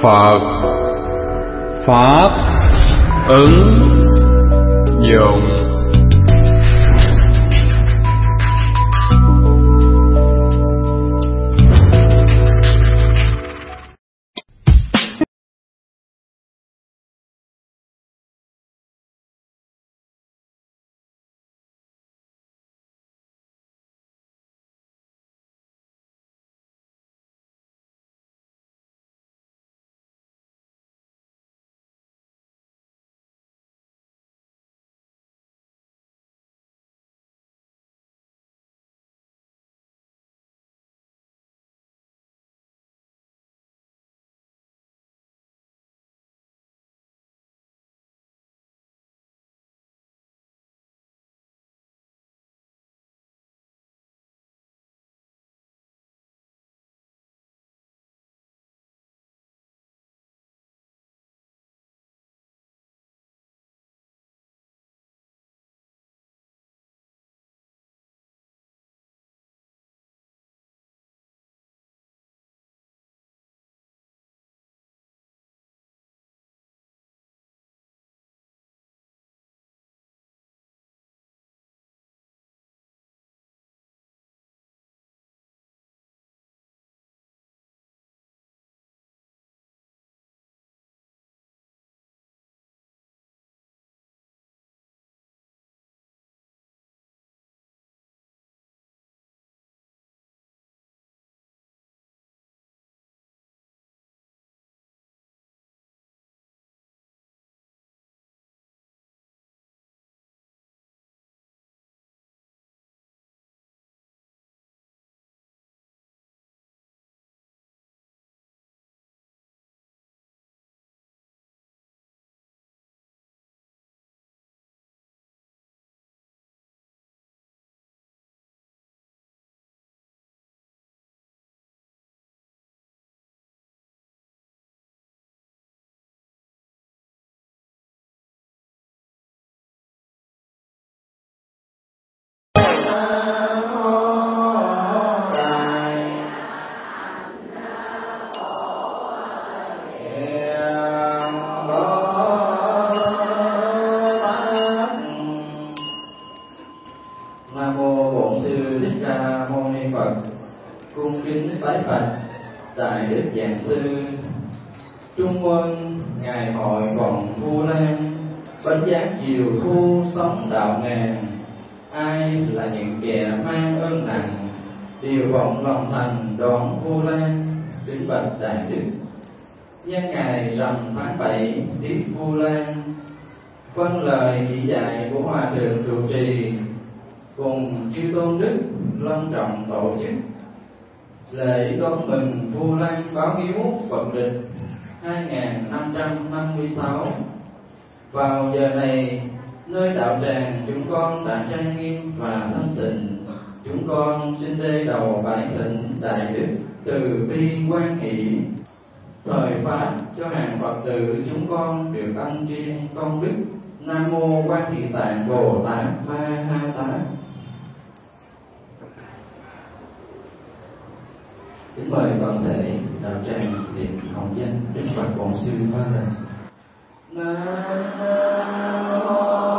Phật Pháp ứng dụng. Đại đức giảng sư Trung Quân ngày hội vòng Vu Lan, bánh giác chiều thu sống đạo ngàn. Ai là những kẻ mang ơn nặng, điều vọng lòng thành đón Vu Lan. Kính bạch đại đức, nhân ngày rằm tháng 7 tiết Vu Lan, vâng lời chỉ dạy của hòa thượng trụ trì cùng chư tôn đức long trọng tổ chức lễ đón mừng Vu Lan báo hiếu Phật lịch 2556. Vào giờ này, nơi đạo tràng chúng con đã trang nghiêm và thanh tịnh. Chúng con xin đê đầu bái thỉnh đại đức từ bi quan hỷ, thời pháp cho hàng Phật tử chúng con được ân tri công đức. Nam mô Quan Thị Tạng Bồ Tát Ma Ha Tát. Kính mời toàn thể đạo tràng niệm hồng danh Đức Phật Bổn Sư Ba Lần. Nam mô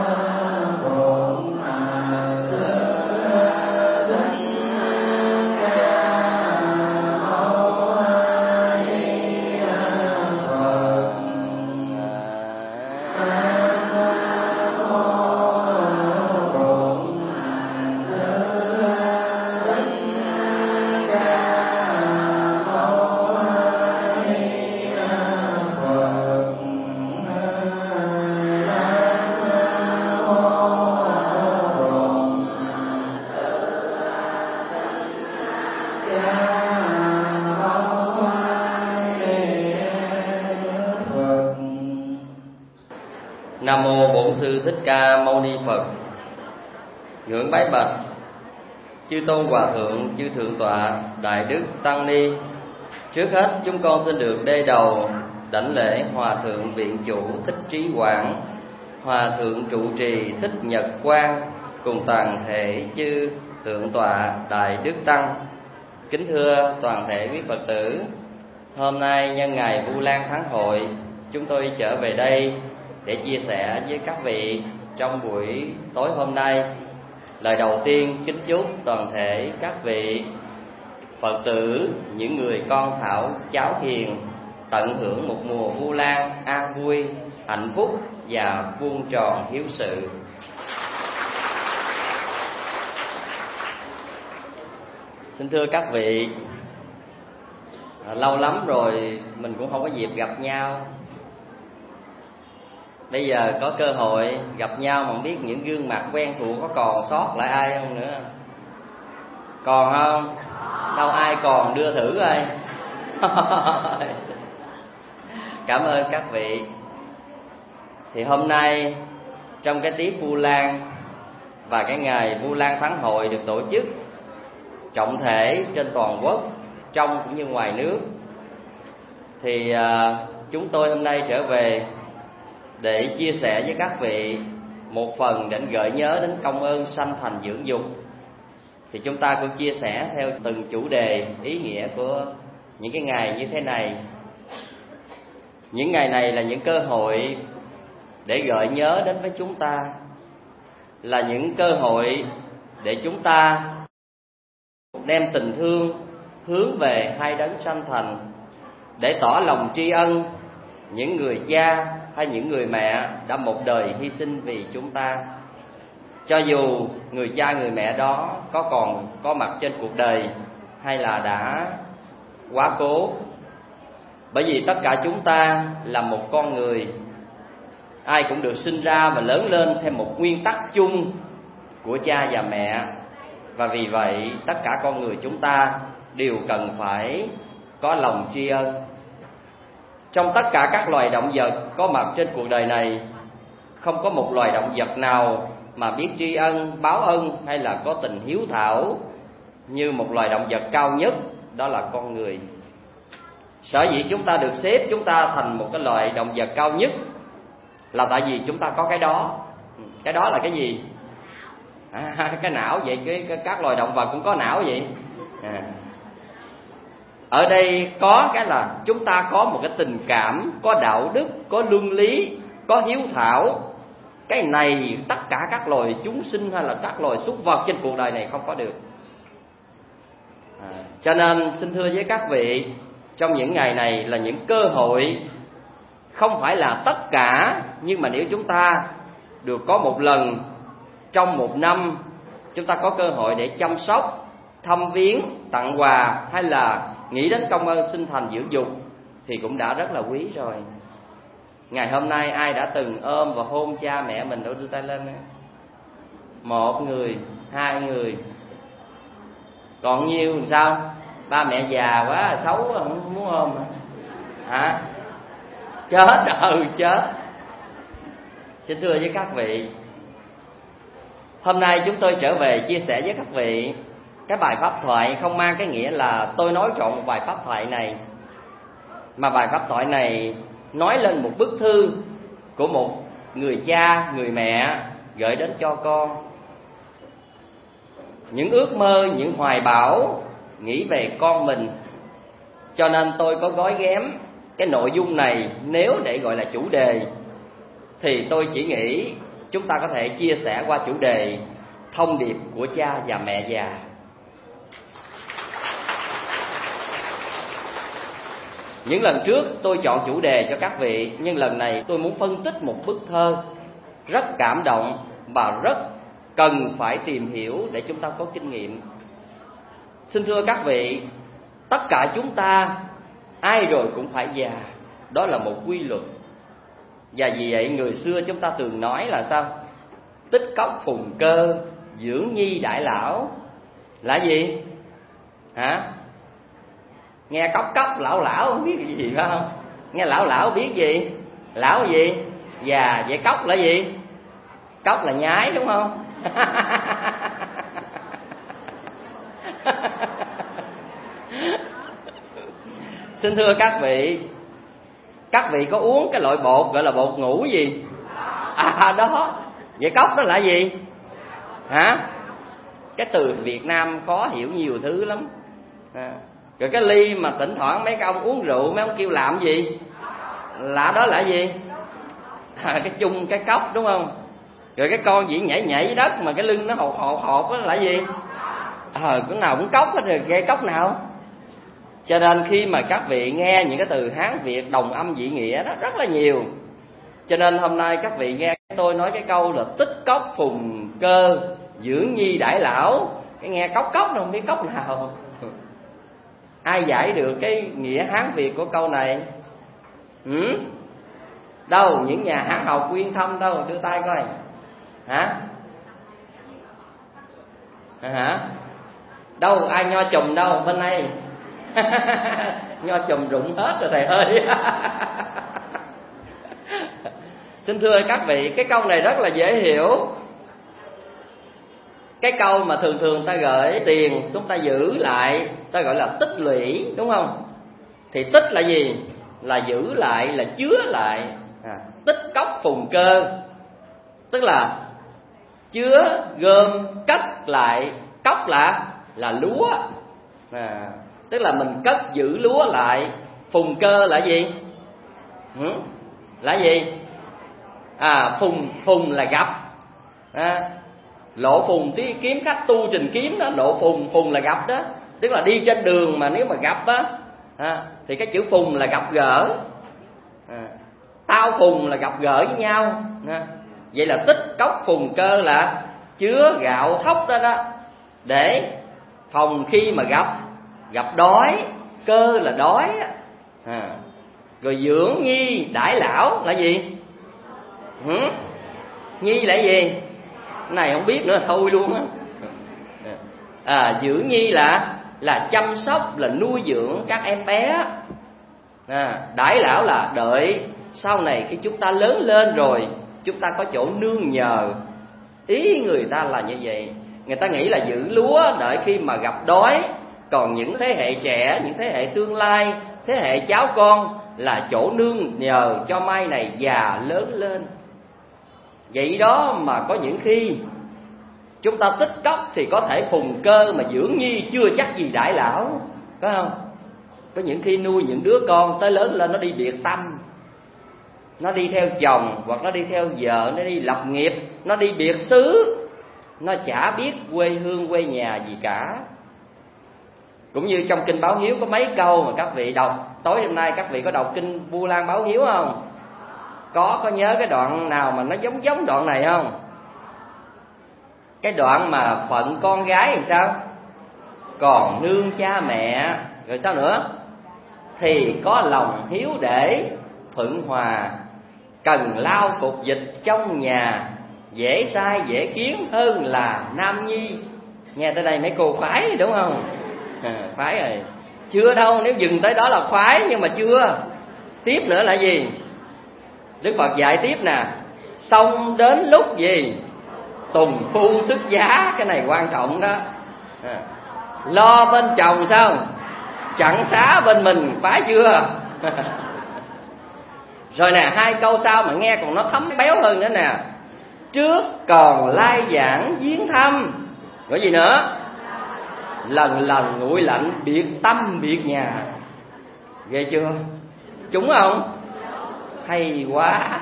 Nam mô Bổn Sư Thích Ca Mâu Ni Phật. Ngưỡng bái bạch chư tôn hòa thượng, chư thượng tọa, đại đức tăng ni. Trước hết chúng con xin được đê đầu đảnh lễ hòa thượng viện chủ Thích Trí Quảng, hòa thượng trụ trì Thích Nhật Quang cùng toàn thể chư thượng tọa đại đức tăng. Kính thưa toàn thể quý Phật tử, Hôm nay nhân ngày Vu Lan Thắng Hội, chúng tôi trở về đây để chia sẻ với các vị trong buổi tối hôm nay. Lời đầu tiên kính chúc toàn thể các vị Phật tử, những người con thảo cháu hiền tận hưởng một mùa Vu Lan an vui, hạnh phúc và vuông tròn hiếu sự. Xin thưa các vị, lâu lắm rồi mình cũng không có dịp gặp nhau. Bây giờ có cơ hội gặp nhau mà không biết những gương mặt quen thuộc có còn sót lại ai không nữa. Còn không? Đâu ai còn đưa thử coi. Cảm ơn các vị. Thì hôm nay trong cái tiết Vu Lan và cái ngày Vu Lan Thắng Hội được tổ chức trọng thể trên toàn quốc, trong cũng như ngoài nước, thì chúng tôi hôm nay trở về để chia sẻ với các vị một phần để gợi nhớ đến công ơn sanh thành dưỡng dục. Thì chúng ta cũng chia sẻ theo từng chủ đề ý nghĩa của những cái ngày như thế này. Những ngày này là những cơ hội để gợi nhớ đến với chúng ta, là những cơ hội để chúng ta đem tình thương hướng về hai đấng sanh thành, để tỏ lòng tri ân những người cha hay những người mẹ đã một đời hy sinh vì chúng ta. Cho dù người cha người mẹ đó còn có mặt trên cuộc đời hay là đã quá cố. Bởi vì tất cả chúng ta là một con người, ai cũng được sinh ra và lớn lên theo một nguyên tắc chung của cha và mẹ. Và vì vậy tất cả con người chúng ta đều cần phải có lòng tri ân. Trong tất cả các loài động vật có mặt trên cuộc đời này, không có một loài động vật nào mà biết tri ân, báo ân hay là có tình hiếu thảo như một loài động vật cao nhất, đó là con người. Sở dĩ chúng ta được xếp chúng ta thành một cái loài động vật cao nhất là tại vì chúng ta có cái đó. Cái đó là cái gì? Cái não vậy. Các loài động vật cũng có não vậy. Ở đây có cái là chúng ta có một cái tình cảm, có đạo đức, có luân lý, có hiếu thảo. Cái này tất cả các loài chúng sinh hay là các loài súc vật trên cuộc đời này không có được. Cho nên xin thưa với các vị, trong những ngày này là những cơ hội, không phải là tất cả, nhưng mà nếu chúng ta được có một lần trong một năm, chúng ta có cơ hội để chăm sóc, thăm viếng, tặng quà hay là nghĩ đến công ơn sinh thành dưỡng dục thì cũng đã rất là quý rồi. Ngày hôm nay ai đã từng ôm và hôn cha mẹ mình đâu, đưa tay lên. Một người, hai người. Còn nhiêu làm sao? Ba mẹ già quá, xấu không muốn ôm hả? Chết chết. Xin thưa với các vị, hôm nay chúng tôi trở về chia sẻ với các vị cái bài pháp thoại không mang cái nghĩa là tôi nói chọn một bài pháp thoại này, mà bài pháp thoại này nói lên một bức thư của một người cha, người mẹ gửi đến cho con. Những ước mơ, những hoài bão nghĩ về con mình. Cho nên tôi có gói ghém cái nội dung này, nếu để gọi là chủ đề thì tôi chỉ nghĩ chúng ta có thể chia sẻ qua chủ đề thông điệp của cha và mẹ già. Những lần trước tôi chọn chủ đề cho các vị, nhưng lần này tôi muốn phân tích một bức thơ rất cảm động và rất cần phải tìm hiểu để chúng ta có kinh nghiệm. Xin thưa các vị, tất cả chúng ta ai rồi cũng phải già, đó là một quy luật. Và vì vậy người xưa chúng ta thường nói là sao? Tích cốc phùng cơ, dưỡng nhi đại lão. Là gì? Hả? Nghe cốc cốc lão lão không biết cái gì phải không? Nghe lão lão biết gì? Lão gì? Già. Vậy cốc là gì? Cốc là nhái đúng không? Xin thưa các vị có uống cái loại bột gọi là bột ngủ gì? Đó. Vậy cốc đó là gì? Hả? Cái từ Việt Nam khó hiểu nhiều thứ lắm. Rồi cái ly mà thỉnh thoảng mấy cái ông uống rượu, mấy ông kêu làm gì? Lạ đó là gì? Cái chung, cái cốc, đúng không? Rồi cái con gì nhảy nhảy dưới đất mà cái lưng nó hột đó là gì? Cái nào cũng cốc hết rồi, ghê cốc nào? Cho nên khi mà các vị nghe những cái từ Hán Việt đồng âm dị nghĩa đó rất là nhiều. Cho nên hôm nay các vị nghe tôi nói cái câu là tích cốc phùng cơ, dưỡng nhi đãi lão. Cái nghe cốc cốc đâu không biết cốc nào. Ai giải được cái nghĩa Hán Việt của câu này? Đâu, những nhà Hán học uyên thâm đâu, đưa tay coi. Hả? Đâu, ai nho chùm đâu, bên đây. Nho chùm rụng hết rồi thầy ơi. Xin thưa các vị, cái câu này rất là dễ hiểu. Cái câu mà thường thường ta gửi tiền, chúng ta giữ lại, ta gọi là tích lũy, đúng không? Thì tích là gì? Là giữ lại, là chứa lại. Tích cốc phùng cơ, tức là chứa, gom, cất lại. Cốc là lúa. Tức là mình cất giữ lúa lại. Phùng cơ là gì? Là gì? Phùng là gặp. Lộ phùng tí kiếm khách tu trình kiếm đó, lộ phùng là gặp đó. Tức là đi trên đường mà nếu mà gặp á, thì cái chữ phùng là gặp gỡ. Tao phùng là gặp gỡ với nhau. Vậy là tích cốc phùng cơ là chứa gạo thóc đó đó, để phòng khi mà gặp đói. Cơ là đói. Rồi dưỡng nhi đãi lão là gì? Nhi là gì? Cái này không biết nữa thôi luôn á. Dưỡng nhi là chăm sóc, là nuôi dưỡng các em bé. Đãi lão là đợi sau này khi chúng ta lớn lên rồi, chúng ta có chỗ nương nhờ. Ý người ta là như vậy. Người ta nghĩ là giữ lúa đợi khi mà gặp đói. Còn những thế hệ trẻ, những thế hệ tương lai, thế hệ cháu con là chỗ nương nhờ cho mai này già lớn lên. Vậy đó mà có những khi chúng ta tích cốc thì có thể phùng cơ, mà dưỡng nhi chưa chắc gì đãi lão, phải không? Có những khi nuôi những đứa con tới lớn lên nó đi biệt tâm, nó đi theo chồng hoặc nó đi theo vợ, nó đi lập nghiệp, nó đi biệt xứ, nó chả biết quê hương quê nhà gì cả. Cũng như trong kinh Báo Hiếu có mấy câu mà các vị đọc. Tối hôm nay các vị có đọc kinh Vu Lan Báo Hiếu không? Có nhớ cái đoạn nào mà nó giống đoạn này không? Cái đoạn mà phận con gái thì sao? Còn nương cha mẹ. Rồi sao nữa? Thì có lòng hiếu để thuận hòa. Cần lao cục dịch trong nhà. Dễ sai dễ khiến hơn là nam nhi. Nghe tới đây mấy cô khoái đúng không? Khoái rồi. Chưa đâu, nếu dừng tới đó là khoái, nhưng mà chưa. Tiếp nữa là gì? Đức Phật dạy tiếp nè. Xong đến lúc gì? Tùng phu xuất giá. Cái này quan trọng đó. Lo bên chồng sao? Chẳng xá bên mình, phải chưa? Rồi nè, hai câu sau mà nghe còn nó thấm béo hơn nữa nè. Trước còn lai giảng viếng thăm. Rồi gì nữa? Lần lần nguội lạnh biệt tâm biệt nhà. Ghê chưa? Trúng không? Hay quá.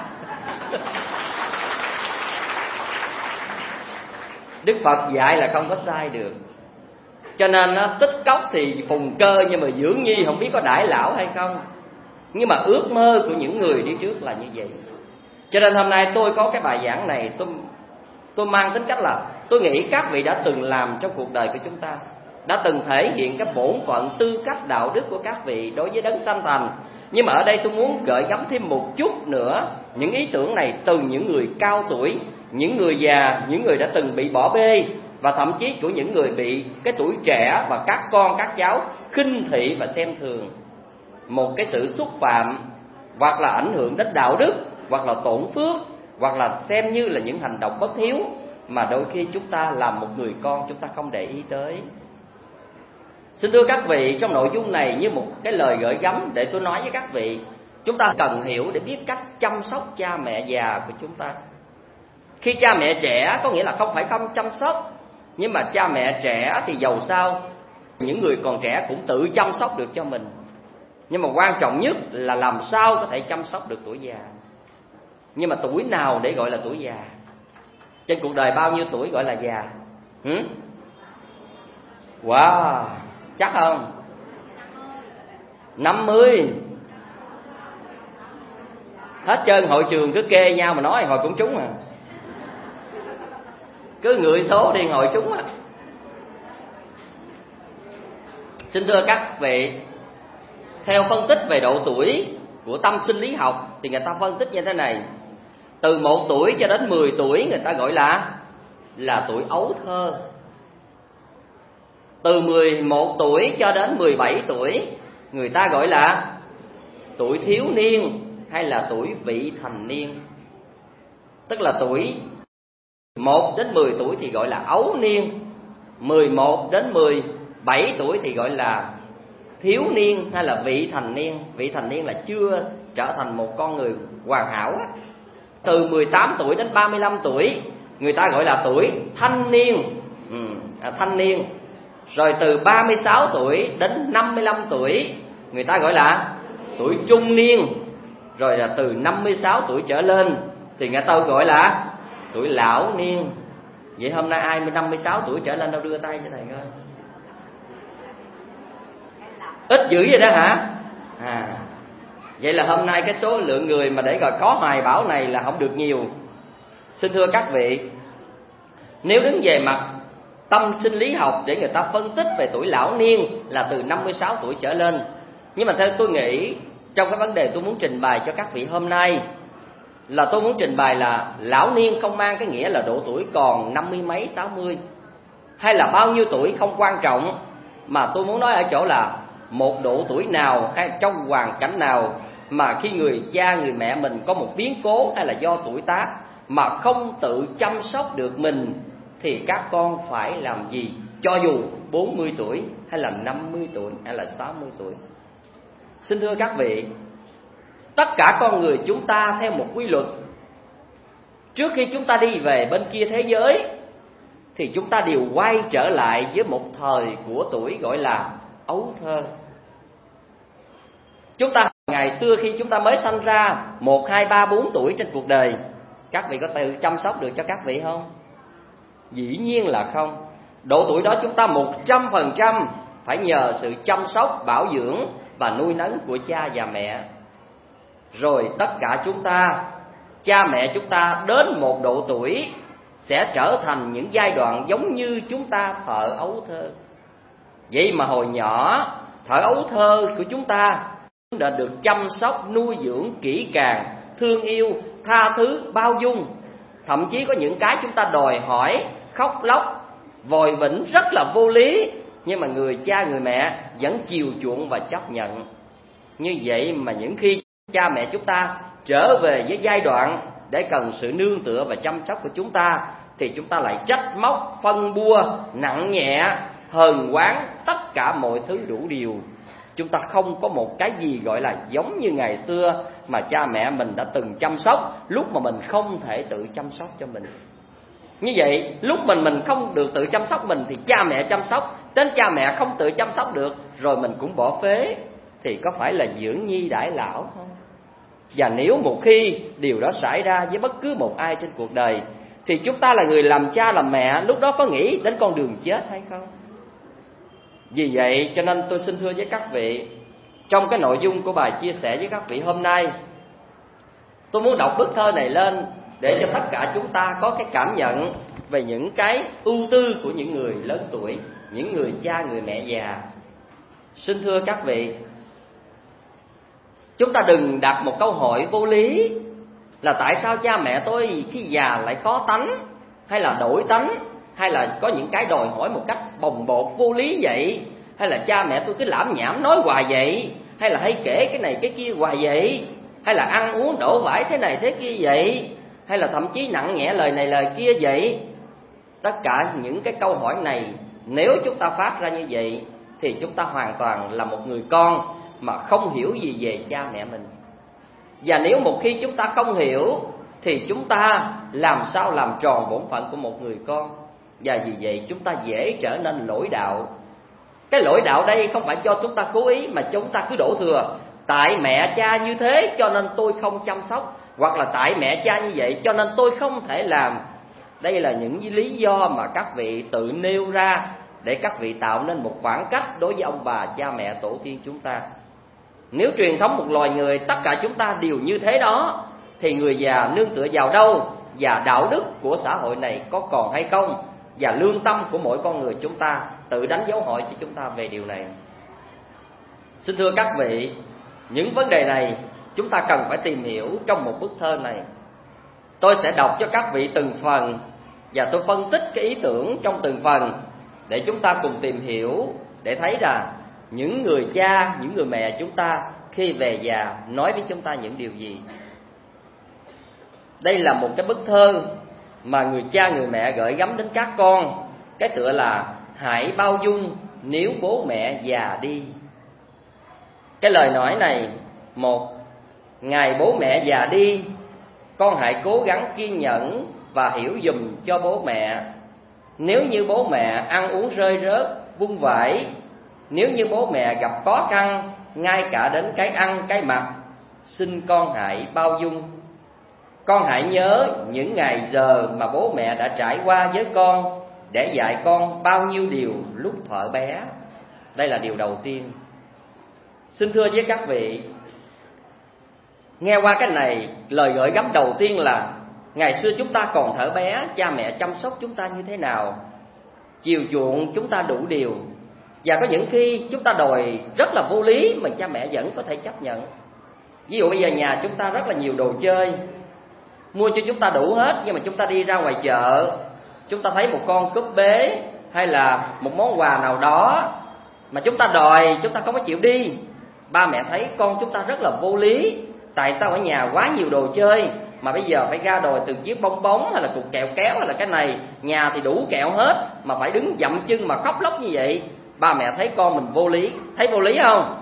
Đức Phật dạy là không có sai được. Cho nên tích cốc thì phùng cơ, nhưng mà dưỡng nhi không biết có đãi lão hay không. Nhưng mà ước mơ của những người đi trước là như vậy. Cho nên hôm nay tôi có cái bài giảng này, tôi mang tính cách là tôi nghĩ các vị đã từng làm trong cuộc đời của chúng ta, đã từng thể hiện cái bổn phận, tư cách, đạo đức của các vị đối với đấng sanh thành. Nhưng mà ở đây tôi muốn gợi gắm thêm một chút nữa những ý tưởng này từ những người cao tuổi, những người già, những người đã từng bị bỏ bê, và thậm chí của những người bị cái tuổi trẻ và các con các cháu khinh thị và xem thường. Một cái sự xúc phạm, hoặc là ảnh hưởng đến đạo đức, hoặc là tổn phước, hoặc là xem như là những hành động bất hiếu mà đôi khi chúng ta làm một người con chúng ta không để ý tới. Xin thưa các vị, trong nội dung này như một cái lời gửi gắm để tôi nói với các vị, chúng ta cần hiểu để biết cách chăm sóc cha mẹ già của chúng ta. Khi cha mẹ trẻ có nghĩa là không phải không chăm sóc, nhưng mà cha mẹ trẻ thì dầu sao những người còn trẻ cũng tự chăm sóc được cho mình. Nhưng mà quan trọng nhất là làm sao có thể chăm sóc được tuổi già. Nhưng mà tuổi nào để gọi là tuổi già? Trên cuộc đời bao nhiêu tuổi gọi là già? Wow, chắc không? 50. Hết trơn hội trường cứ kê nhau mà nói hồi cũng trúng à. Cứ ngựa số đi hồi trúng à. Xin thưa các vị, theo phân tích về độ tuổi của tâm sinh lý học thì người ta phân tích như thế này. Từ 1 tuổi cho đến 10 tuổi người ta gọi là tuổi ấu thơ. Từ 11 tuổi cho đến 17 tuổi người ta gọi là tuổi thiếu niên hay là tuổi vị thành niên. Tức là tuổi 1 đến 10 tuổi thì gọi là ấu niên, 11 đến 17 tuổi thì gọi là thiếu niên hay là vị thành niên. Vị thành niên là chưa trở thành một con người hoàn hảo. Từ 18 tuổi đến 35 tuổi người ta gọi là tuổi thanh niên, thanh niên. Rồi từ 36 tuổi đến 55 tuổi người ta gọi là tuổi trung niên. Rồi là từ 56 tuổi trở lên thì người ta gọi là tuổi lão niên. Vậy hôm nay ai 56 tuổi trở lên đâu đưa tay cho thầy coi. Ít dữ vậy đó hả? Vậy là hôm nay cái số lượng người mà để gọi có hoài bão này là không được nhiều. Xin thưa các vị, nếu đứng về mặt tâm sinh lý học để người ta phân tích về tuổi lão niên là từ 56 tuổi trở lên. Nhưng mà theo tôi nghĩ, trong cái vấn đề tôi muốn trình bày cho các vị hôm nay là tôi muốn trình bày là lão niên không mang cái nghĩa là độ tuổi còn 50 mấy 60 hay là bao nhiêu tuổi không quan trọng, mà tôi muốn nói ở chỗ là một độ tuổi nào hay trong hoàn cảnh nào mà khi người cha người mẹ mình có một biến cố hay là do tuổi tác mà không tự chăm sóc được mình thì các con phải làm gì, cho dù 40 tuổi hay là 50 tuổi hay là 60 tuổi. Xin thưa các vị, tất cả con người chúng ta theo một quy luật, trước khi chúng ta đi về bên kia thế giới thì chúng ta đều quay trở lại với một thời của tuổi gọi là ấu thơ. Chúng ta ngày xưa khi chúng ta mới sanh ra 1, 2, 3, 4 tuổi trên cuộc đời, các vị có tự chăm sóc được cho các vị không? Dĩ nhiên là không. Độ tuổi đó chúng ta 100% phải nhờ sự chăm sóc, bảo dưỡng và nuôi nấng của cha và mẹ. Rồi tất cả chúng ta, cha mẹ chúng ta đến một độ tuổi sẽ trở thành những giai đoạn giống như chúng ta thợ ấu thơ. Vậy mà hồi nhỏ, thợ ấu thơ của chúng ta đã được chăm sóc, nuôi dưỡng kỹ càng, thương yêu, tha thứ, bao dung. Thậm chí có những cái chúng ta đòi hỏi, khóc lóc, vòi vĩnh rất là vô lý, nhưng mà người cha người mẹ vẫn chiều chuộng và chấp nhận. Như vậy mà những khi cha mẹ chúng ta trở về với giai đoạn để cần sự nương tựa và chăm sóc của chúng ta thì chúng ta lại trách móc, phân bua, nặng nhẹ, hờn oán, tất cả mọi thứ đủ điều. Chúng ta không có một cái gì gọi là giống như ngày xưa mà cha mẹ mình đã từng chăm sóc lúc mà mình không thể tự chăm sóc cho mình. Như vậy, lúc mình không được tự chăm sóc mình thì cha mẹ chăm sóc, đến cha mẹ không tự chăm sóc được rồi mình cũng bỏ phế, thì có phải là dưỡng nhi đãi lão không? Và nếu một khi điều đó xảy ra với bất cứ một ai trên cuộc đời thì chúng ta là người làm cha làm mẹ lúc đó có nghĩ đến con đường chết hay không? Vì vậy cho nên tôi xin thưa với các vị, trong cái nội dung của bài chia sẻ với các vị hôm nay, tôi muốn đọc bức thơ này lên để cho tất cả chúng ta có cái cảm nhận về những cái ưu tư của những người lớn tuổi, những người cha người mẹ già. Xin thưa các vị, chúng ta đừng đặt một câu hỏi vô lý là tại sao cha mẹ tôi khi già lại khó tánh, hay là đổi tánh, hay là có những cái đòi hỏi một cách bồng bột vô lý vậy, hay là cha mẹ tôi cứ lảm nhảm nói hoài vậy, hay là hay kể cái này cái kia hoài vậy, hay là ăn uống đổ vải thế này thế kia vậy, hay là thậm chí nặng nhẹ lời này lời kia vậy. Tất cả những cái câu hỏi này nếu chúng ta phát ra như vậy thì chúng ta hoàn toàn là một người con mà không hiểu gì về cha mẹ mình. Và nếu một khi chúng ta không hiểu thì chúng ta làm sao làm tròn bổn phận của một người con. Và vì vậy chúng ta dễ trở nên lỗi đạo. Cái lỗi đạo đây không phải do chúng ta cố ý, mà chúng ta cứ đổ thừa. Tại mẹ cha như thế cho nên tôi không chăm sóc, hoặc là tại mẹ cha như vậy cho nên tôi không thể làm. Đây là những lý do mà các vị tự nêu ra để các vị tạo nên một khoảng cách đối với ông bà cha mẹ tổ tiên chúng ta. Nếu truyền thống một loài người tất cả chúng ta đều như thế đó, thì người già nương tựa vào đâu? Và đạo đức của xã hội này có còn hay không? Và lương tâm của mỗi con người chúng ta tự đánh dấu hỏi cho chúng ta về điều này. Xin thưa các vị, những vấn đề này chúng ta cần phải tìm hiểu trong một bức thơ này. Tôi sẽ đọc cho các vị từng phần, và tôi phân tích cái ý tưởng trong từng phần để chúng ta cùng tìm hiểu, để thấy là những người cha, những người mẹ chúng ta khi về già nói với chúng ta những điều gì. Đây là một cái bức thơ mà người cha người mẹ gửi gắm đến các con, cái tựa là hãy bao dung nếu bố mẹ già đi. Cái lời nói này: một, ngày bố mẹ già đi, con hãy cố gắng kiên nhẫn và hiểu dùm cho bố mẹ. Nếu như bố mẹ ăn uống rơi rớt, vung vãi, nếu như bố mẹ gặp khó khăn, ngay cả đến cái ăn cái mặc, xin con hãy bao dung. Con hãy nhớ những ngày giờ mà bố mẹ đã trải qua với con, để dạy con bao nhiêu điều lúc thuở bé. Đây là điều đầu tiên. Xin thưa với các vị, nghe qua cái này, lời gửi gắm đầu tiên là ngày xưa chúng ta còn thở bé, cha mẹ chăm sóc chúng ta như thế nào, chiều chuộng chúng ta đủ điều. Và có những khi chúng ta đòi rất là vô lý mà cha mẹ vẫn có thể chấp nhận. Ví dụ bây giờ nhà chúng ta rất là nhiều đồ chơi, mua cho chúng ta đủ hết, nhưng mà chúng ta đi ra ngoài chợ, chúng ta thấy một con cúp bế hay là một món quà nào đó mà chúng ta đòi, chúng ta không có chịu đi. Ba mẹ thấy con chúng ta rất là vô lý, tại sao ở nhà quá nhiều đồ chơi mà bây giờ phải ra đòi từng chiếc bong bóng hay là cục kẹo kéo hay là cái này, nhà thì đủ kẹo hết mà phải đứng dậm chân mà khóc lóc như vậy. Ba mẹ thấy con mình vô lý, thấy vô lý không?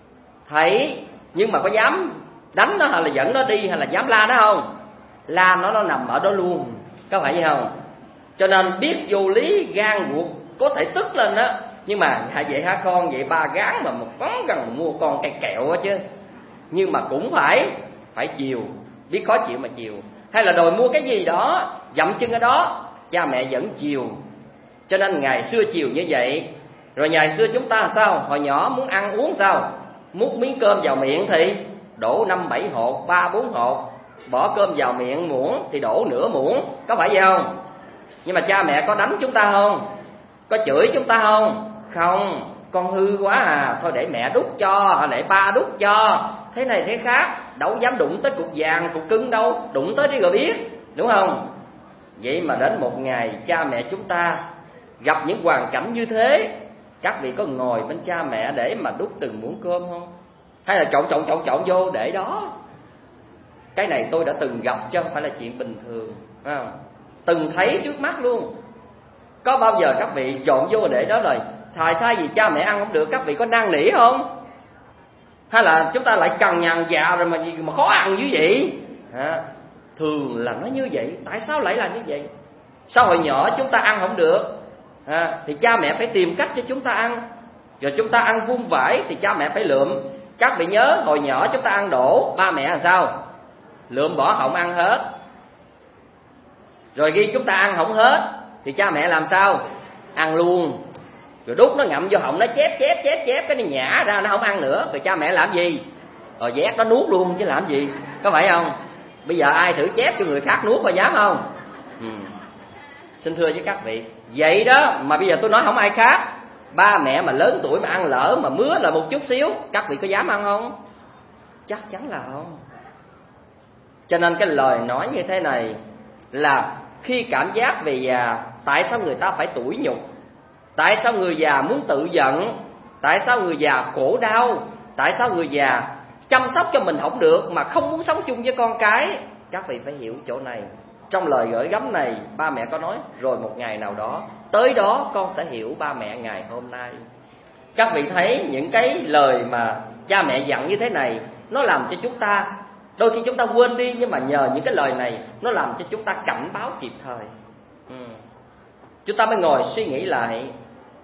Thấy, nhưng mà có dám đánh nó hay là dẫn nó đi hay là dám la nó không? La nó nằm ở đó luôn, có phải vậy không? Cho nên biết vô lý gan ruột có thể tức lên đó, nhưng mà vậy hả con, vậy ba gán mà một vắng gần mua con cây kẹo đó chứ. Nhưng mà cũng phải chiều, biết khó chịu mà chiều. Hay là đòi mua cái gì đó, dậm chân ở đó, cha mẹ vẫn chiều. Cho nên ngày xưa chiều như vậy. Rồi ngày xưa chúng ta sao? Hồi nhỏ muốn ăn uống sao? Múc miếng cơm vào miệng thì đổ 5-7 hột, 3-4 hột. Bỏ cơm vào miệng muỗng thì đổ nửa muỗng, có phải vậy không? Nhưng mà cha mẹ có đánh chúng ta không? Có chửi chúng ta không? Không, con hư quá à, thôi để mẹ đút cho, hay để ba đút cho. Thế này thế khác, đâu dám đụng tới cục vàng, cục cưng đâu, đụng tới đi rồi biết, đúng không? Vậy mà đến một ngày cha mẹ chúng ta gặp những hoàn cảnh như thế, các vị có ngồi bên cha mẹ để mà đút từng muỗng cơm không? Hay là trộn vô để đó? Cái này tôi đã từng gặp chứ không phải là chuyện bình thường, phải không? Từng thấy trước mắt luôn. Có bao giờ các vị trộn vô để đó rồi thay vì cha mẹ ăn không được, các vị có năn nỉ không? Hay là chúng ta lại cằn nhằn già rồi mà khó ăn như vậy? Thường là nó như vậy. Tại sao lại là như vậy? Sao hồi nhỏ chúng ta ăn không được thì cha mẹ phải tìm cách cho chúng ta ăn. Rồi chúng ta ăn vung vãi thì cha mẹ phải lượm. Các vị nhớ hồi nhỏ chúng ta ăn đổ, ba mẹ làm sao? Lượm bỏ họng ăn hết. Rồi khi chúng ta ăn không hết thì cha mẹ làm sao? Ăn luôn. Rồi đút nó ngậm vô họng, nó chép cái nó nhả ra, nó không ăn nữa. Rồi cha mẹ làm gì? Vét nó nuốt luôn chứ làm gì, có phải không? Bây giờ ai thử chép cho người khác nuốt mà dám không? Xin thưa với các vị, vậy đó mà bây giờ tôi nói không ai khác, ba mẹ mà lớn tuổi mà ăn lỡ mà mứa là một chút xíu, các vị có dám ăn không? Chắc chắn là không. Cho nên cái lời nói như thế này là khi cảm giác về già, tại sao người ta phải tủi nhục? Tại sao người già muốn tự giận? Tại sao người già khổ đau? Tại sao người già chăm sóc cho mình không được mà không muốn sống chung với con cái? Các vị phải hiểu chỗ này. Trong lời gửi gắm này, ba mẹ có nói rồi một ngày nào đó, tới đó con sẽ hiểu ba mẹ ngày hôm nay. Các vị thấy những cái lời mà cha mẹ dặn như thế này, nó làm cho chúng ta, đôi khi chúng ta quên đi, nhưng mà nhờ những cái lời này, nó làm cho chúng ta cảnh báo kịp thời. Chúng ta mới ngồi suy nghĩ lại,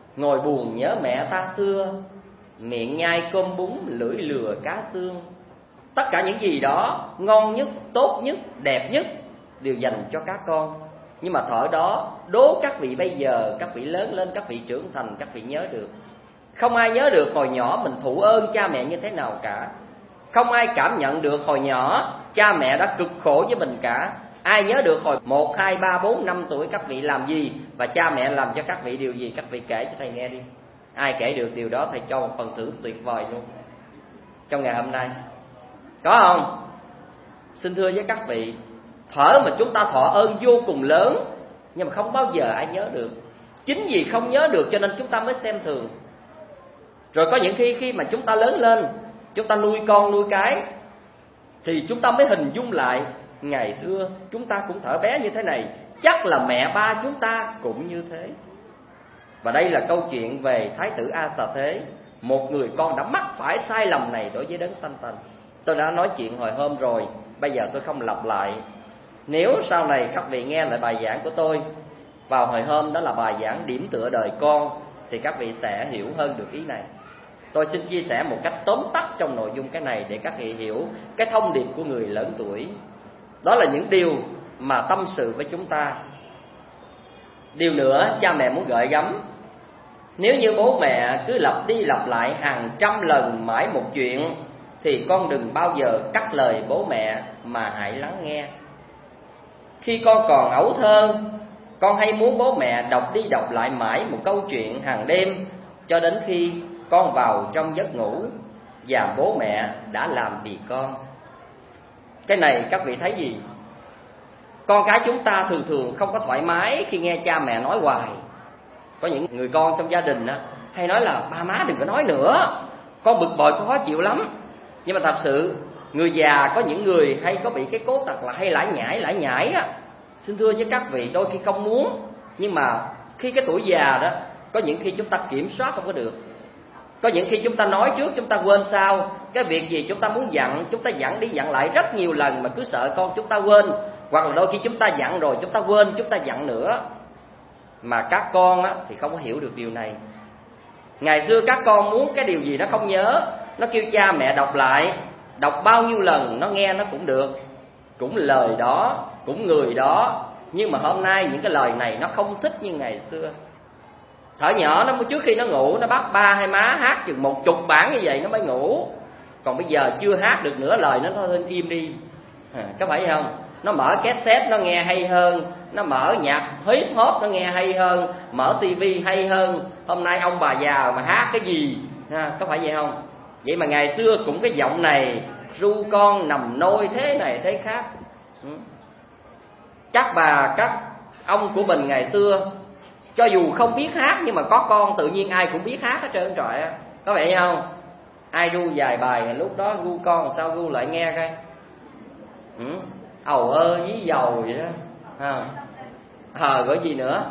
ngồi buồn nhớ mẹ ta xưa, miệng nhai cơm bún lưỡi lừa cá xương. Tất cả những gì đó ngon nhất, tốt nhất, đẹp nhất đều dành cho các con. Nhưng mà thuở đó đố các vị bây giờ, các vị lớn lên, các vị trưởng thành, các vị nhớ được. Không ai nhớ được hồi nhỏ mình thụ ơn cha mẹ như thế nào cả. Không ai cảm nhận được hồi nhỏ cha mẹ đã cực khổ với mình cả. Ai nhớ được hồi 1, 2, 3, 4, 5 tuổi các vị làm gì và cha mẹ làm cho các vị điều gì? Các vị kể cho thầy nghe đi. Ai kể được điều đó thầy cho một phần thưởng tuyệt vời luôn trong ngày hôm nay. Có không? Xin thưa với các vị, thuở mà chúng ta thọ ơn vô cùng lớn, nhưng mà không bao giờ ai nhớ được. Chính vì không nhớ được cho nên chúng ta mới xem thường. Rồi có những khi mà chúng ta lớn lên, chúng ta nuôi con nuôi cái, thì chúng ta mới hình dung lại ngày xưa chúng ta cũng thở bé như thế này, chắc là mẹ ba chúng ta cũng như thế. Và đây là câu chuyện về Thái tử A Xà Thế, một người con đã mắc phải sai lầm này đối với đấng sanh thành. Tôi đã nói chuyện hồi hôm rồi, bây giờ tôi không lặp lại. Nếu sau này các vị nghe lại bài giảng của tôi vào hồi hôm, đó là bài giảng điểm tựa đời con, thì các vị sẽ hiểu hơn được ý này. Tôi xin chia sẻ một cách tóm tắt trong nội dung cái này để các vị hiểu cái thông điệp của người lớn tuổi. Đó là những điều mà tâm sự với chúng ta. Điều nữa cha mẹ muốn gợi gắm, nếu như bố mẹ cứ lặp đi lặp lại hàng trăm lần mãi một chuyện, thì con đừng bao giờ cắt lời bố mẹ mà hãy lắng nghe. Khi con còn ấu thơ, con hay muốn bố mẹ đọc đi đọc lại mãi một câu chuyện hàng đêm, cho đến khi con vào trong giấc ngủ và bố mẹ đã làm vì con. Cái này các vị thấy gì? Con cái chúng ta thường thường không có thoải mái khi nghe cha mẹ nói hoài. Có những người con trong gia đình hay nói là ba má đừng có nói nữa, con bực bội, con khó chịu lắm. Nhưng mà thật sự người già có những người hay có bị cái cố tật là hay lải nhải á. Xin thưa với các vị, đôi khi không muốn, nhưng mà khi cái tuổi già đó, có những khi chúng ta kiểm soát không có được. Có những khi chúng ta nói trước, chúng ta quên sau. Cái việc gì chúng ta muốn dặn, chúng ta dặn đi dặn lại rất nhiều lần mà cứ sợ con chúng ta quên. Hoặc là đôi khi chúng ta dặn rồi chúng ta quên, chúng ta dặn nữa. Mà các con thì không có hiểu được điều này. Ngày xưa các con muốn cái điều gì nó không nhớ, nó kêu cha mẹ đọc lại. Đọc bao nhiêu lần nó nghe nó cũng được, cũng lời đó, cũng người đó. Nhưng mà hôm nay những cái lời này nó không thích như ngày xưa. Thở nhỏ nó trước khi nó ngủ, nó bắt ba hay má hát chừng 10 bản như vậy nó mới ngủ. Còn bây giờ chưa hát được nửa lời nó thôi im đi. Có phải không? Nó mở cassette nó nghe hay hơn, nó mở nhạc hip hop nó nghe hay hơn, mở tivi hay hơn. Hôm nay ông bà già mà hát cái gì, có phải vậy không? Vậy mà ngày xưa cũng cái giọng này, ru con nằm nôi thế này thế khác. Các bà các ông của mình ngày xưa, cho dù không biết hát nhưng mà có con tự nhiên ai cũng biết hát hết trơn trọi. Có vậy không? Ai ru vài bài lúc đó ru con sao ru lại nghe coi. Ầu ơ với dầu vậy đó. Gọi gì nữa?